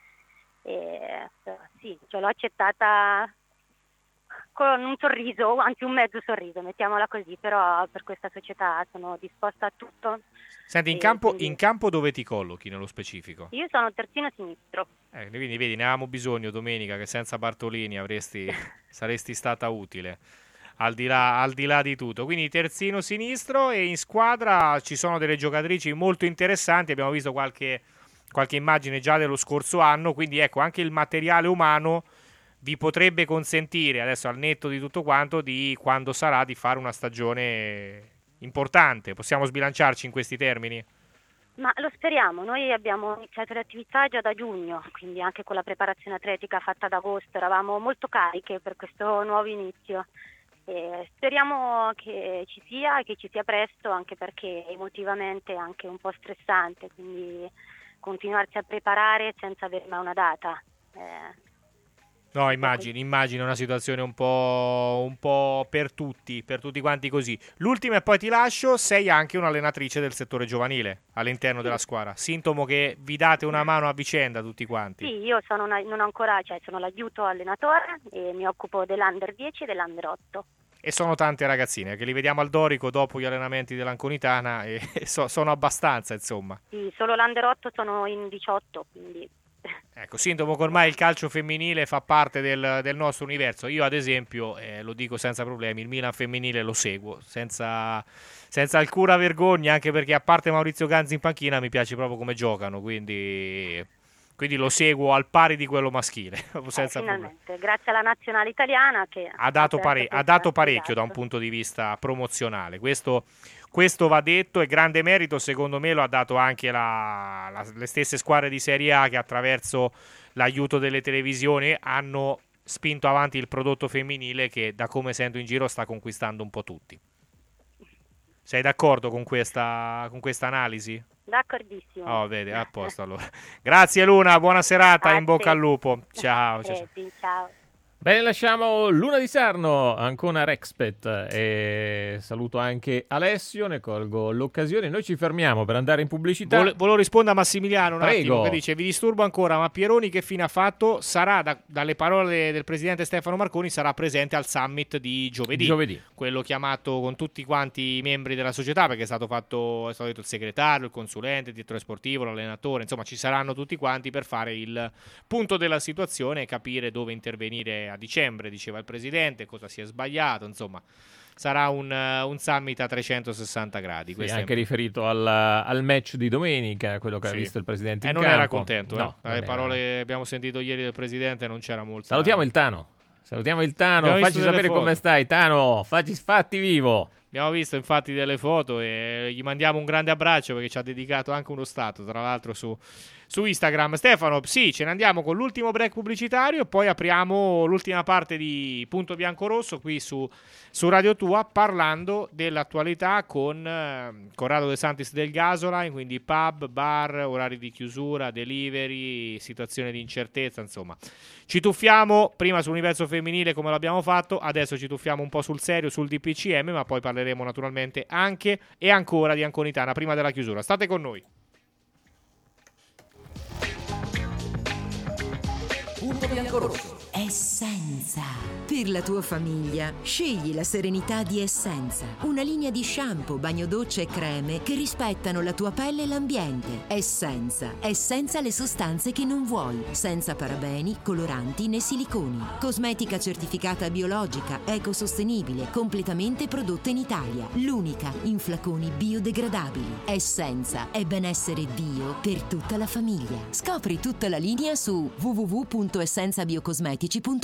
E, sì, l'ho accettata con un sorriso, anzi un mezzo sorriso, mettiamola così, però per questa società sono disposta a tutto. Senti, in campo dove ti collochi nello specifico? Io sono terzino sinistro. Quindi vedi, ne avevamo bisogno domenica, che senza Bartolini saresti stata utile, al di là di tutto. Quindi terzino sinistro, e in squadra ci sono delle giocatrici molto interessanti, abbiamo visto qualche immagine già dello scorso anno, quindi ecco, anche il materiale umano vi potrebbe consentire, adesso al netto di tutto quanto, di quando sarà, di fare una stagione importante. Possiamo sbilanciarci in questi termini? Ma lo speriamo, noi abbiamo iniziato le attività già da giugno, quindi anche con la preparazione atletica fatta ad agosto eravamo molto cariche per questo nuovo inizio. E speriamo che ci sia presto, anche perché emotivamente è anche un po' stressante, quindi continuarsi a preparare senza avere mai una data. No, immagino una situazione un po' per tutti quanti così. L'ultima e poi ti lascio, sei anche un'allenatrice del settore giovanile all'interno della squadra, sintomo che vi date una mano a vicenda tutti quanti. Sì, io sono non ancora, cioè sono l'aiuto allenatore e mi occupo dell'Under 10 e dell'Under 8. E sono tante ragazzine che li vediamo al Dorico dopo gli allenamenti dell'Anconitana e sono abbastanza, insomma. Sì, solo l'Under 8 sono in 18, quindi... Ecco, sintomo che ormai il calcio femminile fa parte del nostro universo. Io ad esempio, lo dico senza problemi, il Milan femminile lo seguo senza alcuna vergogna, anche perché a parte Maurizio Ganzi in panchina mi piace proprio come giocano, quindi lo seguo al pari di quello maschile. Senza finalmente, problemi. grazie alla nazionale italiana che ha dato parecchio da un punto di vista promozionale. Questo va detto, e grande merito secondo me lo ha dato anche le stesse squadre di Serie A che attraverso l'aiuto delle televisioni hanno spinto avanti il prodotto femminile che, da come sento in giro, sta conquistando un po' tutti. Sei d'accordo con questa analisi? D'accordissimo. Oh, vedi, a posto allora. Grazie Luna, buona serata, in bocca al lupo. Ciao. Ciao. Bene, lasciamo Luna di Sarno, Ancona Rexpet, e saluto anche Alessio, ne colgo l'occasione. Noi ci fermiamo per andare in pubblicità. Volevo rispondere a Massimiliano un Prego. attimo, che dice: vi disturbo ancora, ma Pieroni che fine ha fatto? Sarà, dalle parole del presidente Stefano Marconi, sarà presente al summit di giovedì. Quello chiamato con tutti quanti i membri della società, perché è stato detto il segretario, il consulente, il direttore sportivo, l'allenatore, insomma ci saranno tutti quanti per fare il punto della situazione e capire dove intervenire a dicembre, diceva il presidente, cosa si è sbagliato, insomma sarà un summit a 360 gradi. Sì, anche riferito al match di domenica, quello che ha visto il presidente in non campo. Era contento, no, dalle parole che abbiamo sentito ieri del presidente non c'era molto. Salutiamo il Tano, facci sapere come stai Tano, fatti vivo. Abbiamo visto infatti delle foto e gli mandiamo un grande abbraccio perché ci ha dedicato anche uno stato, tra l'altro su Instagram. Stefano, sì, ce ne andiamo con l'ultimo break pubblicitario e poi apriamo l'ultima parte di Punto Bianco-Rosso qui su Radio Tua, parlando dell'attualità con Corrado De Santis del Gasoline, quindi pub, bar, orari di chiusura, delivery, situazione di incertezza, insomma. Ci tuffiamo prima sull'universo femminile come l'abbiamo fatto, adesso ci tuffiamo un po' sul serio, sul DPCM, ma poi parleremo naturalmente anche e ancora di Anconitana prima della chiusura. State con noi. Punto Bianco-Rosso. Essenza. Per la tua famiglia, scegli la serenità di Essenza. Una linea di shampoo, bagno doccia e creme che rispettano la tua pelle e l'ambiente. Essenza le sostanze che non vuoi. Senza parabeni, coloranti né siliconi. Cosmetica certificata biologica, ecosostenibile, completamente prodotta in Italia. L'unica in flaconi biodegradabili. Essenza è benessere bio per tutta la famiglia. Scopri tutta la linea su www.essenzabiocosmetici.com.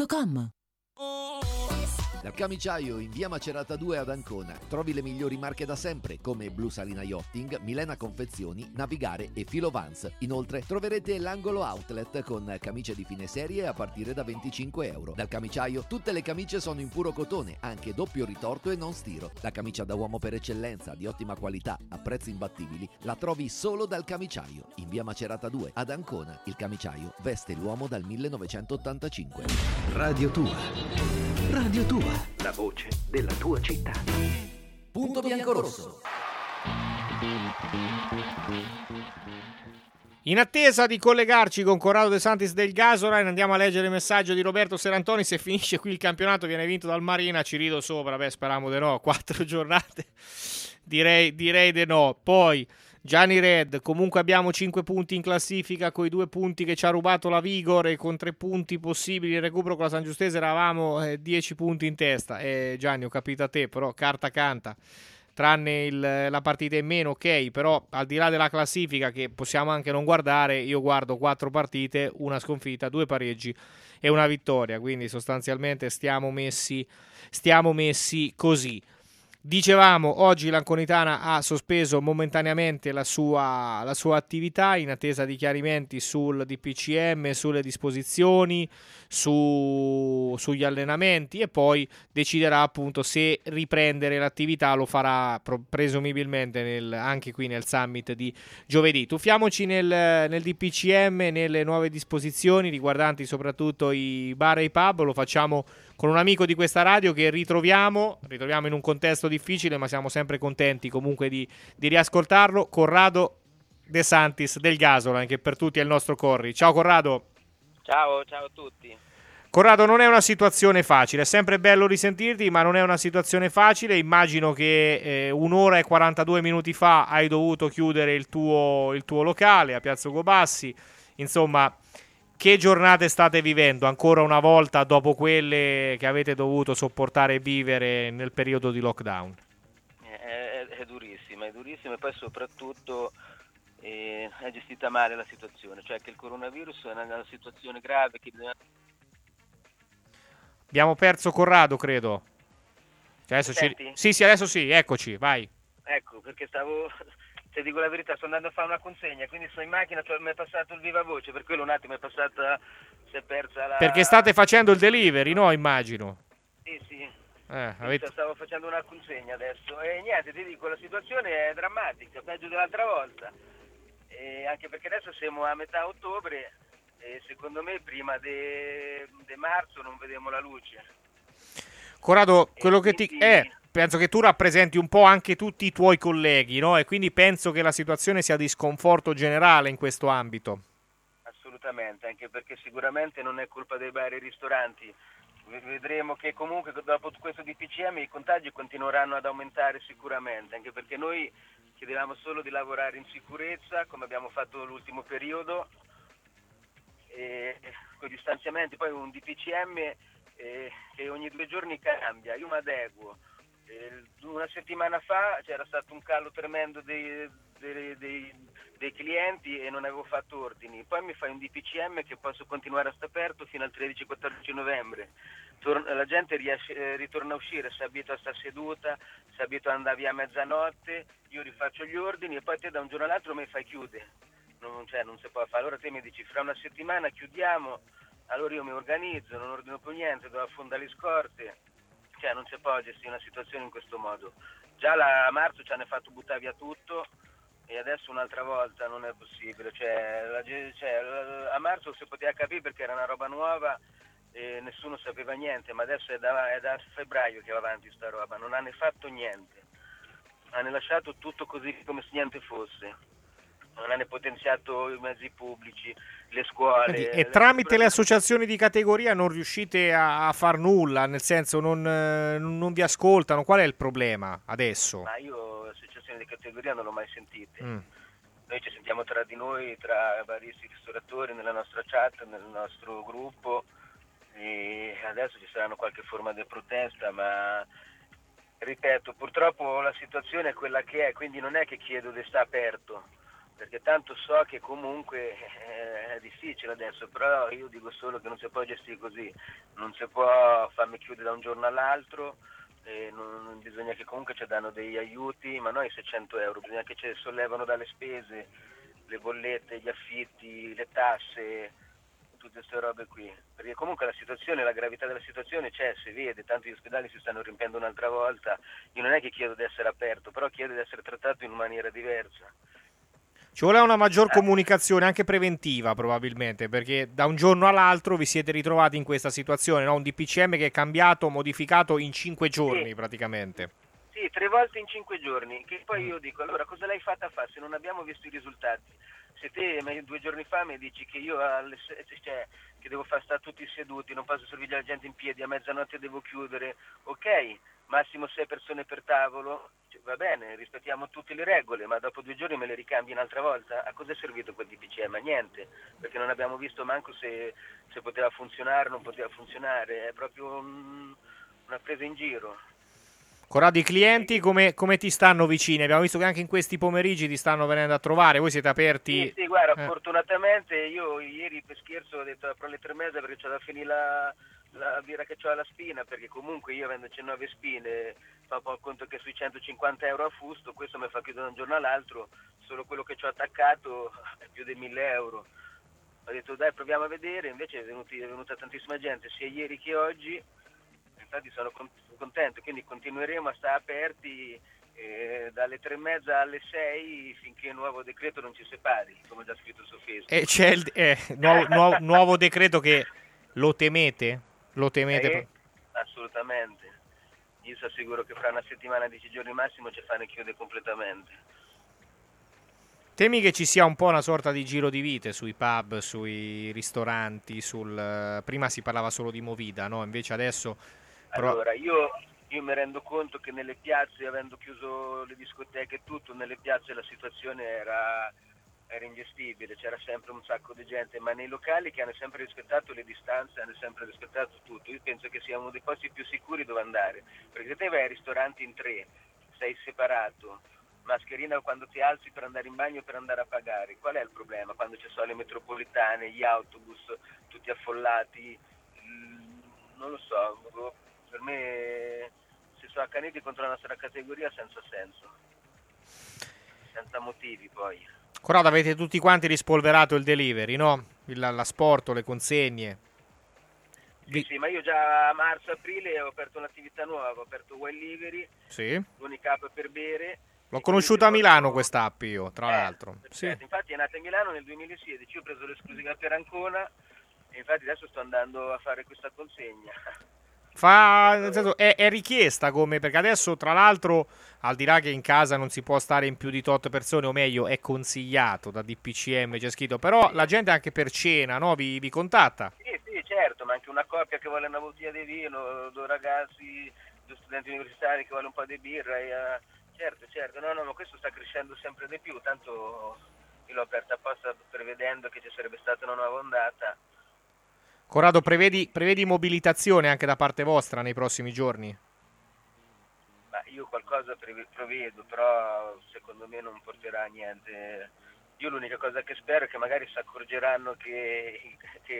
Dal camiciaio in via Macerata 2 ad Ancona trovi le migliori marche da sempre come Blu Salina Yachting, Milena Confezioni, Navigare e Filo Vans. Inoltre troverete l'angolo outlet con camicie di fine serie a partire da €25. Dal camiciaio tutte le camicie sono in puro cotone, anche doppio ritorto e non stiro. La camicia da uomo per eccellenza, di ottima qualità, a prezzi imbattibili, la trovi solo dal camiciaio. In via Macerata 2 ad Ancona, il camiciaio veste l'uomo dal 1985. Radio Tua, la voce della tua città. Punto Bianco-Rosso. In attesa di collegarci con Corrado De Santis del Gasoline, andiamo a leggere il messaggio di Roberto Serantoni. Se finisce qui il campionato viene vinto dal Marina, ci rido sopra, speriamo di no, 4 giornate direi di no. Poi Gianni Red, comunque abbiamo 5 punti in classifica con i 2 punti che ci ha rubato la Vigor e con 3 punti possibili il recupero con la San Giustese eravamo 10 punti in testa. Gianni, ho capito a te, però carta canta, tranne la partita in meno, ok, però al di là della classifica che possiamo anche non guardare, io guardo 4 partite, una sconfitta, 2 pareggi e una vittoria, quindi sostanzialmente stiamo messi così. Dicevamo, oggi l'Anconitana ha sospeso momentaneamente la sua attività in attesa di chiarimenti sul DPCM, sulle disposizioni, sugli allenamenti, e poi deciderà appunto se riprendere l'attività. Lo farà presumibilmente anche qui nel summit di giovedì. Tuffiamoci nel DPCM, nelle nuove disposizioni riguardanti soprattutto i bar e i pub. Lo facciamo con un amico di questa radio che ritroviamo in un contesto difficile, ma siamo sempre contenti comunque di riascoltarlo. Corrado De Santis del Gasoline, che per tutti è il nostro Corri. Ciao Corrado. Ciao a tutti. Corrado, non è una situazione facile, è sempre bello risentirti, ma non è una situazione facile. Immagino che 1 ora e 42 minuti fa hai dovuto chiudere il tuo locale a Piazza Ugo Bassi. Insomma, che giornate state vivendo ancora una volta dopo quelle che avete dovuto sopportare e vivere nel periodo di lockdown? È durissima, e poi soprattutto è gestita male la situazione, cioè che il coronavirus è una situazione grave che bisogna... Abbiamo perso Corrado, credo. Adesso sì, adesso sì, eccoci, vai. Ecco, perché se dico la verità, sto andando a fare una consegna, quindi sono in macchina, mi è passato il viva voce, per quello un attimo si è persa la... Perché state facendo il delivery, no? Immagino. Sì. Avete... Stavo facendo una consegna adesso e niente, ti dico, la situazione è drammatica, peggio dell'altra volta, e anche perché adesso siamo a metà ottobre e secondo me prima di marzo non vediamo la luce. Corrado, quello che penso che tu rappresenti un po' anche tutti i tuoi colleghi, no? E quindi penso che la situazione sia di sconforto generale in questo ambito. Assolutamente, anche perché sicuramente non è colpa dei bar e ristoranti. Vedremo che comunque dopo questo DPCM i contagi continueranno ad aumentare sicuramente, anche perché noi chiedevamo solo di lavorare in sicurezza, come abbiamo fatto l'ultimo periodo, e con i distanziamenti. Poi un DPCM che ogni 2 giorni cambia, io mi adeguo. Una settimana fa c'era stato un calo tremendo dei clienti e non avevo fatto ordini, poi mi fai un DPCM che posso continuare a stare aperto fino al 13-14 novembre. La gente ritorna a uscire, si abitua a stare seduta, si abitua ad andare via a mezzanotte, io rifaccio gli ordini e poi te da un giorno all'altro mi fai chiudere. Non si può fare. Allora te mi dici fra una settimana chiudiamo, allora io mi organizzo, non ordino più niente, devo affondare le scorte. Cioè non si può gestire una situazione in questo modo. Già a marzo ci hanno fatto buttare via tutto e adesso un'altra volta non è possibile. A marzo si poteva capire perché era una roba nuova e nessuno sapeva niente, ma adesso è da febbraio che va avanti sta roba, non hanno fatto niente. Hanno lasciato tutto così come se niente fosse. Non hanno potenziato i mezzi pubblici, le scuole. E tramite le associazioni di categoria non riuscite a far nulla, nel senso non vi ascoltano? Qual è il problema adesso? Ma io associazioni di categoria non l'ho mai sentite. Noi ci sentiamo tra di noi, tra vari ristoratori, nella nostra chat, nel nostro gruppo, e adesso ci saranno qualche forma di protesta, ma ripeto, purtroppo la situazione è quella che è, quindi non è che chiedo di stare aperto, perché tanto so che comunque è difficile adesso, però io dico solo che non si può gestire così, non si può farmi chiudere da un giorno all'altro, bisogna che comunque ci danno degli aiuti, ma noi 600 euro, bisogna che ci sollevano dalle spese, le bollette, gli affitti, le tasse, tutte queste robe qui, perché comunque la gravità della situazione c'è, si vede, tanto gli ospedali si stanno riempiendo un'altra volta. Io non è che chiedo di essere aperto, però chiedo di essere trattato in maniera diversa. Ci vuole una maggior comunicazione, anche preventiva probabilmente, perché da un giorno all'altro vi siete ritrovati in questa situazione, no? Un DPCM che è cambiato, modificato in 5 giorni praticamente. Sì, 3 volte in 5 giorni, che poi io dico, allora cosa l'hai fatta fare se non abbiamo visto i risultati? Se te 2 giorni fa mi dici che io che devo far stare tutti seduti, non posso servire la gente in piedi, a mezzanotte devo chiudere, ok, massimo 6 persone per tavolo, va bene, rispettiamo tutte le regole, ma dopo 2 giorni me le ricambi un'altra volta? A cosa è servito quel DPCM? A niente, perché non abbiamo visto manco se poteva funzionare o non poteva funzionare, è proprio una presa in giro. Corrado, i clienti come ti stanno vicini? Abbiamo visto che anche in questi pomeriggi ti stanno venendo a trovare, voi siete aperti? Sì, guarda, fortunatamente io ieri per scherzo ho detto apro alle 3:30 perché c'è da finire la birra che ho alla spina, perché comunque io avendoci 9 spine fa un po' conto che sui 150 euro a fusto, questo mi fa chiudere da un giorno all'altro, solo quello che ci ho attaccato è più di 1.000 euro. Ho detto dai, proviamo a vedere, invece è venuta tantissima gente sia ieri che oggi, infatti sono contento, quindi continueremo a stare aperti dalle 3:30 alle 6 finché il nuovo decreto non ci separi, come ho già scritto su Facebook. E c'è il nuovo decreto che lo temete? Lo temete? Assolutamente. Io sono sicuro che fra una settimana, 10 giorni massimo, ci fanno chiudere completamente. Temi che ci sia un po' una sorta di giro di vite sui pub, sui ristoranti, prima si parlava solo di movida, no? Invece adesso... Allora, io mi rendo conto che nelle piazze, avendo chiuso le discoteche e tutto, nelle piazze la situazione era ingestibile, c'era sempre un sacco di gente, ma nei locali che hanno sempre rispettato le distanze, hanno sempre rispettato tutto, io penso che sia uno dei posti più sicuri dove andare, perché se te vai ai ristoranti in 3, sei separato, mascherina quando ti alzi per andare in bagno e per andare a pagare, qual è il problema? Quando ci sono le metropolitane, gli autobus, tutti affollati, non lo so, per me si sono accaniti contro la nostra categoria senza senso, senza motivi poi. Corrado, avete tutti quanti rispolverato il delivery, no? L'asporto, le consegne. Sì, ma io già a marzo-aprile ho aperto un'attività nuova, ho aperto Welliveri, sì. L'unica app per bere. L'ho conosciuta a Milano quest'app io, tra l'altro. Sì. Infatti è nata a Milano nel 2016, io ho preso l'esclusiva per Ancona e infatti adesso sto andando a fare questa consegna. Nel senso, è richiesta come, perché adesso tra l'altro, al di là che in casa non si può stare in più di tot persone, o meglio è consigliato da DPCM, c'è scritto, però la gente anche per cena, no? Vi contatta? Sì, certo, ma anche una coppia che vuole una bottiglia di vino, due ragazzi, due studenti universitari che vuole un po' di birra, certo, no, ma questo sta crescendo sempre di più, tanto io l'ho aperta apposta prevedendo che ci sarebbe stata una nuova ondata. Corrado, prevedi mobilitazione anche da parte vostra nei prossimi giorni? Ma io qualcosa prevedo, però secondo me non porterà a niente. Io l'unica cosa che spero è che magari si accorgeranno che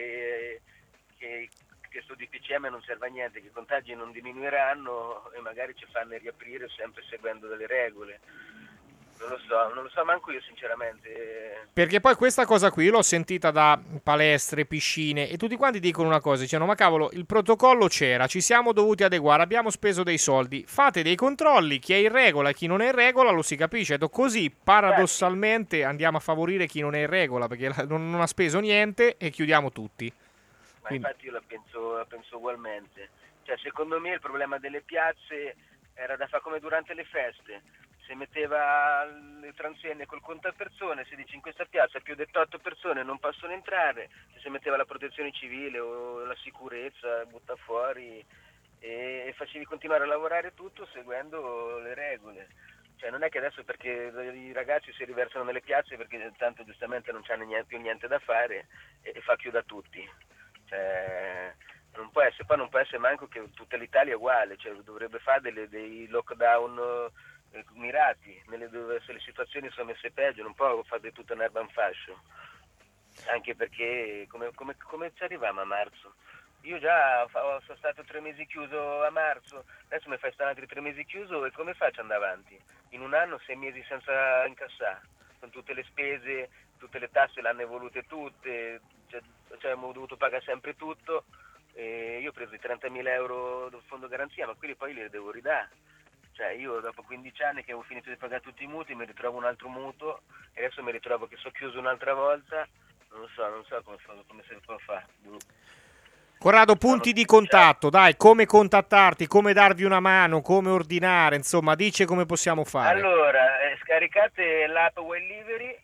sto DPCM non serve a niente, che i contagi non diminuiranno e magari ci fanno riaprire sempre seguendo delle regole. Non lo so manco io sinceramente. Perché poi questa cosa qui l'ho sentita da palestre, piscine e tutti quanti dicono una cosa, dicendo ma cavolo il protocollo c'era, ci siamo dovuti adeguare, abbiamo speso dei soldi, fate dei controlli, chi è in regola e chi non è in regola lo si capisce, così paradossalmente andiamo a favorire chi non è in regola perché non ha speso niente e chiudiamo tutti. Ma infatti io la penso ugualmente, cioè secondo me il problema delle piazze era da fare come durante le feste. Se metteva le transenne col contapersone, si dice in questa piazza più di 8 persone non possono entrare, se si metteva la protezione civile o la sicurezza, butta fuori e facevi continuare a lavorare tutto seguendo le regole. Cioè non è che adesso perché i ragazzi si riversano nelle piazze perché tanto giustamente non c'hanno più niente da fare e fa chiuda tutti. Cioè, non può essere manco che tutta l'Italia è uguale, cioè dovrebbe fare dei lockdown mirati, dove se le situazioni sono messe peggio, non può fare tutta un'erba in fascio, anche perché come ci arriviamo a marzo? Io già sono stato 3 mesi chiuso a marzo, adesso mi fai stare altri 3 mesi chiuso e come faccio ad andare avanti? In un anno 6 mesi senza incassare, con tutte le spese, tutte le tasse l'hanno evolute tutte, cioè abbiamo dovuto pagare sempre tutto, e io ho preso i 30.000 euro del fondo garanzia, ma quelli poi li devo ridare. Cioè io dopo 15 anni che avevo finito di pagare tutti i mutui mi ritrovo un altro mutuo e adesso mi ritrovo che sono chiuso un'altra volta, non so come si può fare. Corrado, punti di contatto, dai, come contattarti, come darvi una mano, come ordinare, insomma, dice come possiamo fare. Allora, scaricate l'app Welliveri,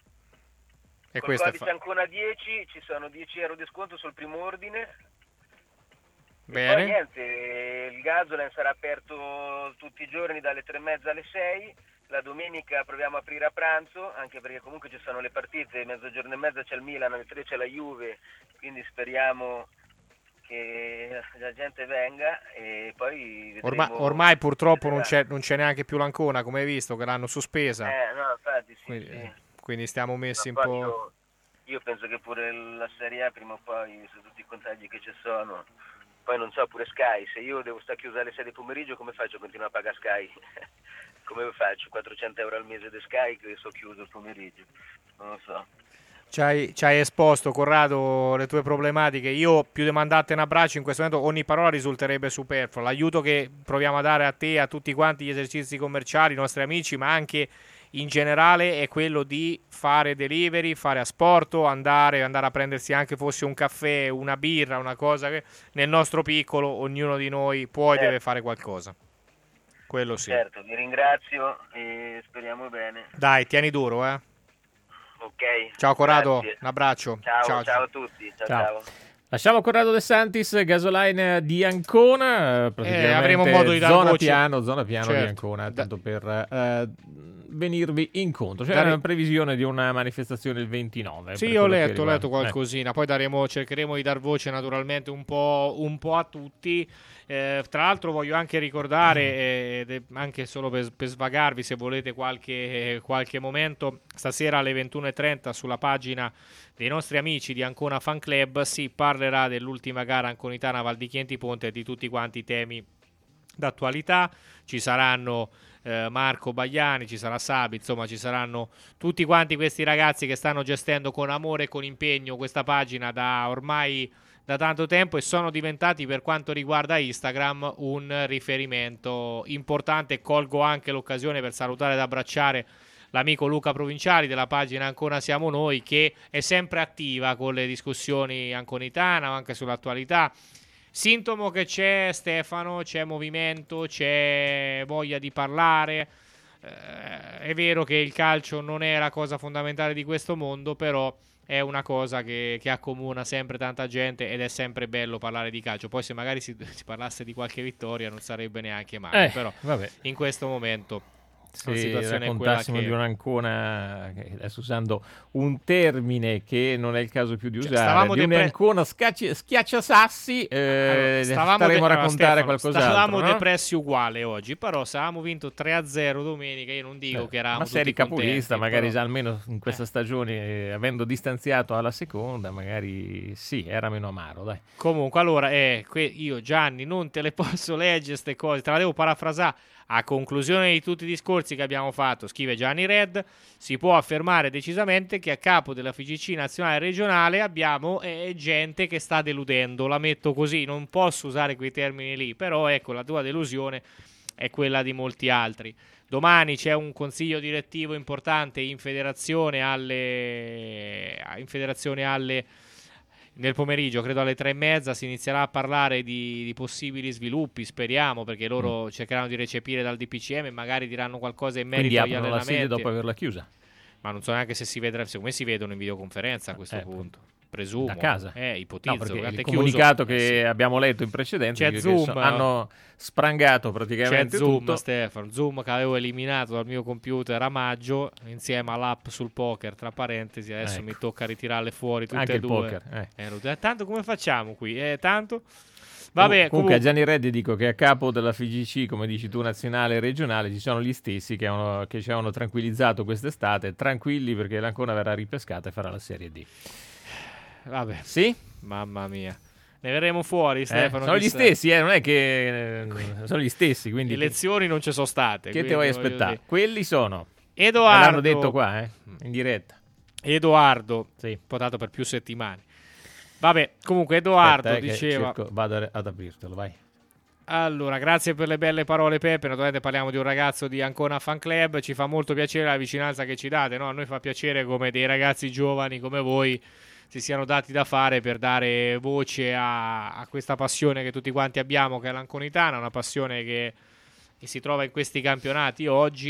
e col codice Ancona 10 ci sono 10 euro di sconto sul primo ordine. Bene. Poi niente, il Gasoline sarà aperto tutti i giorni dalle 3:30 alle 6, la domenica proviamo a aprire a pranzo, anche perché comunque ci sono le partite, mezzogiorno e mezza c'è il Milan, alle 3 c'è la Juve, quindi speriamo che la gente venga e poi vedremo. Ormai purtroppo non c'è neanche più l'Ancona, come hai visto, che l'hanno sospesa. No, infatti quindi stiamo messi un po'... Io penso che pure la Serie A prima o poi, su tutti i contagi che ci sono, Poi non so, pure Sky, se io devo stare chiusa alle 6 di pomeriggio, come faccio a continuare a pagare Sky? Come faccio? 400 euro al mese di Sky che sto chiuso il pomeriggio? Non lo so. Ci hai esposto, Corrado, le tue problematiche. Io, più di mandarti un abbraccio, in questo momento ogni parola risulterebbe superflua. L'aiuto che proviamo a dare a te, a tutti quanti gli esercizi commerciali, i nostri amici, ma anche in generale, è quello di fare delivery, fare asporto, andare a prendersi anche fosse un caffè, una birra, una cosa che nel nostro piccolo ognuno di noi può e deve fare qualcosa. Quello sì. Certo, vi ringrazio e speriamo bene. Dai, tieni duro, eh. Ok. Ciao Corrado, grazie. un abbraccio. Ciao a tutti. Ciao. Lasciamo Corrado De Santis, gasoline di Ancona, praticamente avremo modo di dare zona voce. piano Certo. di Ancona, tanto per venirvi incontro. C'è una previsione di una manifestazione il 29. Sì, ho letto qualcosina, poi cercheremo di dar voce naturalmente un po' a tutti. Tra l'altro voglio anche ricordare, anche solo per svagarvi se volete qualche momento, stasera alle 21:30 sulla pagina dei nostri amici di Ancona Fan Club si parlerà dell'ultima gara anconitana Val di Chienti Ponte e di tutti quanti i temi d'attualità. Ci saranno Marco Bagliani, ci sarà Sabi, insomma ci saranno tutti quanti questi ragazzi che stanno gestendo con amore e con impegno questa pagina da tanto tempo e sono diventati, per quanto riguarda Instagram, un riferimento importante. Colgo anche l'occasione per salutare ed abbracciare l'amico Luca Provinciali della pagina Ancona Siamo Noi, che è sempre attiva con le discussioni anconitana o anche sull'attualità. Sintomo che c'è, Stefano, c'è movimento, c'è voglia di parlare. È vero che il calcio non è la cosa fondamentale di questo mondo, però è una cosa che accomuna sempre tanta gente ed è sempre bello parlare di calcio. Poi se magari si parlasse di qualche vittoria non sarebbe neanche male, però in questo momento la situazione è quella che... di un'Ancona, adesso usando un termine che non è il caso più di usare, di un'Ancona schiacciasassi, staremo a raccontare qualcos'altro. Stavamo depressi uguale oggi, però se avevamo vinto 3-0 domenica, io non dico che eravamo tutti tutti capolista, magari però... già almeno in questa stagione, avendo distanziato alla seconda, magari sì, era meno amaro, dai. Comunque, allora, io Gianni non te le posso leggere queste cose, te la devo parafrasare. A conclusione di tutti i discorsi che abbiamo fatto, scrive Gianni Red, si può affermare decisamente che a capo della FIGC nazionale e regionale abbiamo gente che sta deludendo. La metto così, non posso usare quei termini lì, però ecco, la tua delusione è quella di molti altri. Domani c'è un consiglio direttivo importante in federazione nel pomeriggio, credo alle 3:30, si inizierà a parlare di possibili sviluppi, speriamo, perché loro cercheranno di recepire dal DPCM e magari diranno qualcosa in merito agli allenamenti. La sede dopo averla chiusa. Ma non so neanche se si vedrà, secondo me si vedono in videoconferenza a questo punto. Presumo. Da casa. Ipotizzo. No, il comunicato che abbiamo letto in precedenza c'è Zoom, hanno sprangato praticamente c'è Zoom, tutto. Stefano, Zoom che avevo eliminato dal mio computer a maggio insieme all'app sul poker, tra parentesi, adesso mi tocca ritirarle fuori tutte anche e due. Il poker. Tanto come facciamo qui? Tanto... Vabbè, comunque a Gianni Reddi dico che a capo della FIGC, come dici tu, nazionale e regionale, ci sono gli stessi che ci avevano tranquillizzato quest'estate, tranquilli perché l'Ancona verrà ripescata e farà la Serie D. Vabbè, sì? Mamma mia, ne verremo fuori, Stefano. Sono gli stessi, non è che sono gli stessi, quindi elezioni non ci sono state. Che te vuoi aspettare? Quelli sono. Edoardo, l'hanno detto qua, in diretta. Edoardo, sì, votato per più settimane. Vabbè, comunque Edoardo diceva... Vado ad aprirtelo, vai. Allora, grazie per le belle parole, Peppe. Naturalmente parliamo di un ragazzo di Ancona Fan Club. Ci fa molto piacere la vicinanza che ci date, no? A noi fa piacere come dei ragazzi giovani come voi si siano dati da fare per dare voce a questa passione che tutti quanti abbiamo, che è l'anconitana, una passione che si trova in questi campionati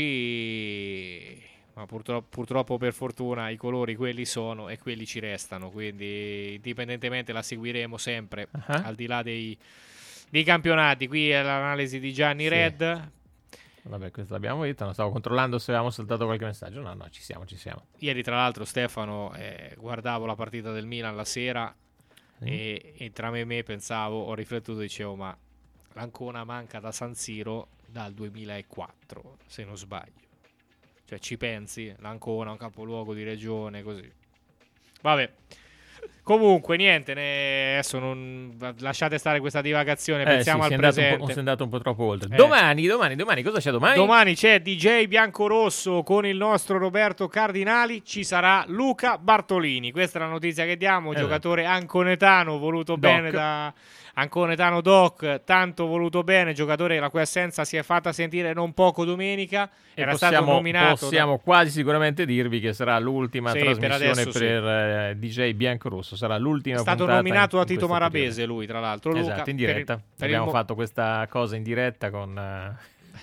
oggi, ma purtroppo per fortuna i colori quelli sono e quelli ci restano, quindi indipendentemente la seguiremo sempre, al di là dei campionati. Qui è l'analisi di Gianni Red. Vabbè, questo l'abbiamo detto, non stavo controllando se avevamo saltato qualche messaggio. No, ci siamo. Ieri tra l'altro, Stefano, guardavo la partita del Milan la sera e tra me e me pensavo, ho riflettuto, dicevo, ma l'Ancona manca da San Siro dal 2004, se non sbaglio. Cioè ci pensi, l'Ancona, un capoluogo di regione, così. Vabbè, Comunque, niente, adesso non lasciate stare questa divagazione, pensiamo al presente. Sei andato un po' troppo oltre. Domani, cosa c'è domani? Domani c'è DJ Biancorosso con il nostro Roberto Cardinali, ci sarà Luca Bartolini. Questa è la notizia che diamo, giocatore anconetano voluto bene da Anconetano Doc, tanto voluto bene, giocatore la cui assenza si è fatta sentire non poco domenica. Era stato nominato. Possiamo quasi sicuramente dirvi che sarà l'ultima trasmissione per DJ Biancorosso. Sarà l'ultima puntata. È stato nominato a Tito Marabese lui, tra l'altro. Esatto, Luca, in diretta. Abbiamo fatto questa cosa in diretta con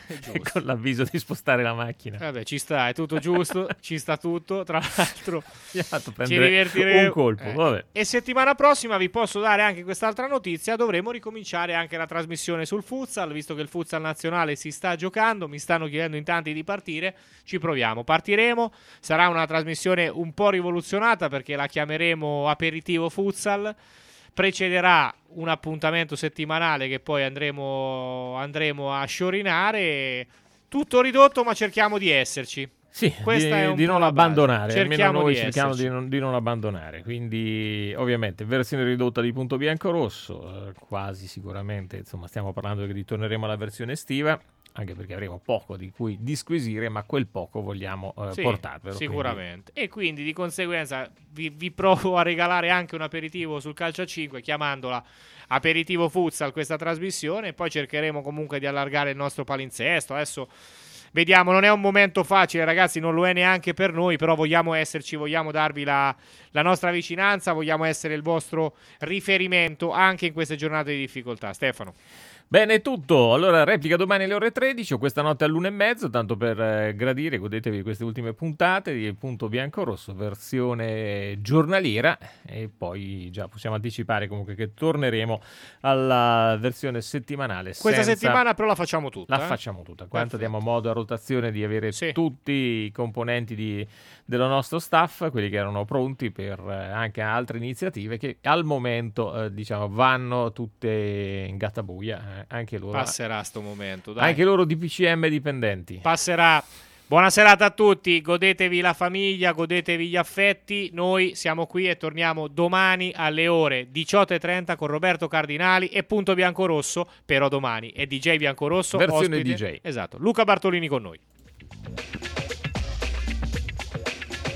l'avviso di spostare la macchina. Vabbè, ci sta, è tutto giusto, ci sta tutto. Tra l'altro, ci divertiremo un colpo. Vabbè. E settimana prossima vi posso dare anche quest'altra notizia: dovremo ricominciare anche la trasmissione sul futsal, visto che il futsal nazionale si sta giocando. Mi stanno chiedendo in tanti di partire. Ci proviamo, partiremo. Sarà una trasmissione un po' rivoluzionata perché la chiameremo Aperitivo Futsal. Precederà un appuntamento settimanale che poi andremo a sciorinare. Tutto ridotto, ma cerchiamo di esserci. Sì, di non abbandonare. Almeno noi cerchiamo di non abbandonare. Quindi, ovviamente, versione ridotta di Punto Biancorosso. Quasi sicuramente, insomma, stiamo parlando che ritorneremo alla versione estiva. Anche perché avremo poco di cui disquisire, ma quel poco vogliamo portarvelo. Sicuramente. Quindi. E quindi di conseguenza vi provo a regalare anche un aperitivo sul calcio a 5, chiamandola Aperitivo Futsal questa trasmissione, e poi cercheremo comunque di allargare il nostro palinsesto. Adesso vediamo, non è un momento facile ragazzi, non lo è neanche per noi, però vogliamo esserci, vogliamo darvi la nostra vicinanza, vogliamo essere il vostro riferimento anche in queste giornate di difficoltà. Stefano. Bene, è tutto. Allora, replica domani alle ore 13 o questa notte all'1:30, tanto per gradire, godetevi queste ultime puntate di Punto Biancorosso, versione giornaliera, e poi già possiamo anticipare comunque che torneremo alla versione settimanale. Questa settimana però la facciamo tutta. Facciamo tutta. Quanto diamo modo a rotazione di avere tutti i componenti dello nostro staff, quelli che erano pronti per anche altre iniziative che al momento vanno tutte in gattabuia. Anche loro passerà sto momento, dai. Anche loro DPCM dipendenti. Passerà. Buona serata a tutti, godetevi la famiglia, godetevi gli affetti. Noi siamo qui e torniamo domani alle ore 18:30 con Roberto Cardinali e Punto Biancorosso, però domani è DJ Biancorosso, versione ospite, DJ. Esatto, Luca Bartolini con noi.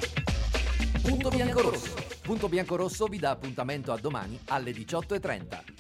Punto Biancorosso. Punto Biancorosso vi dà appuntamento a domani alle 18:30.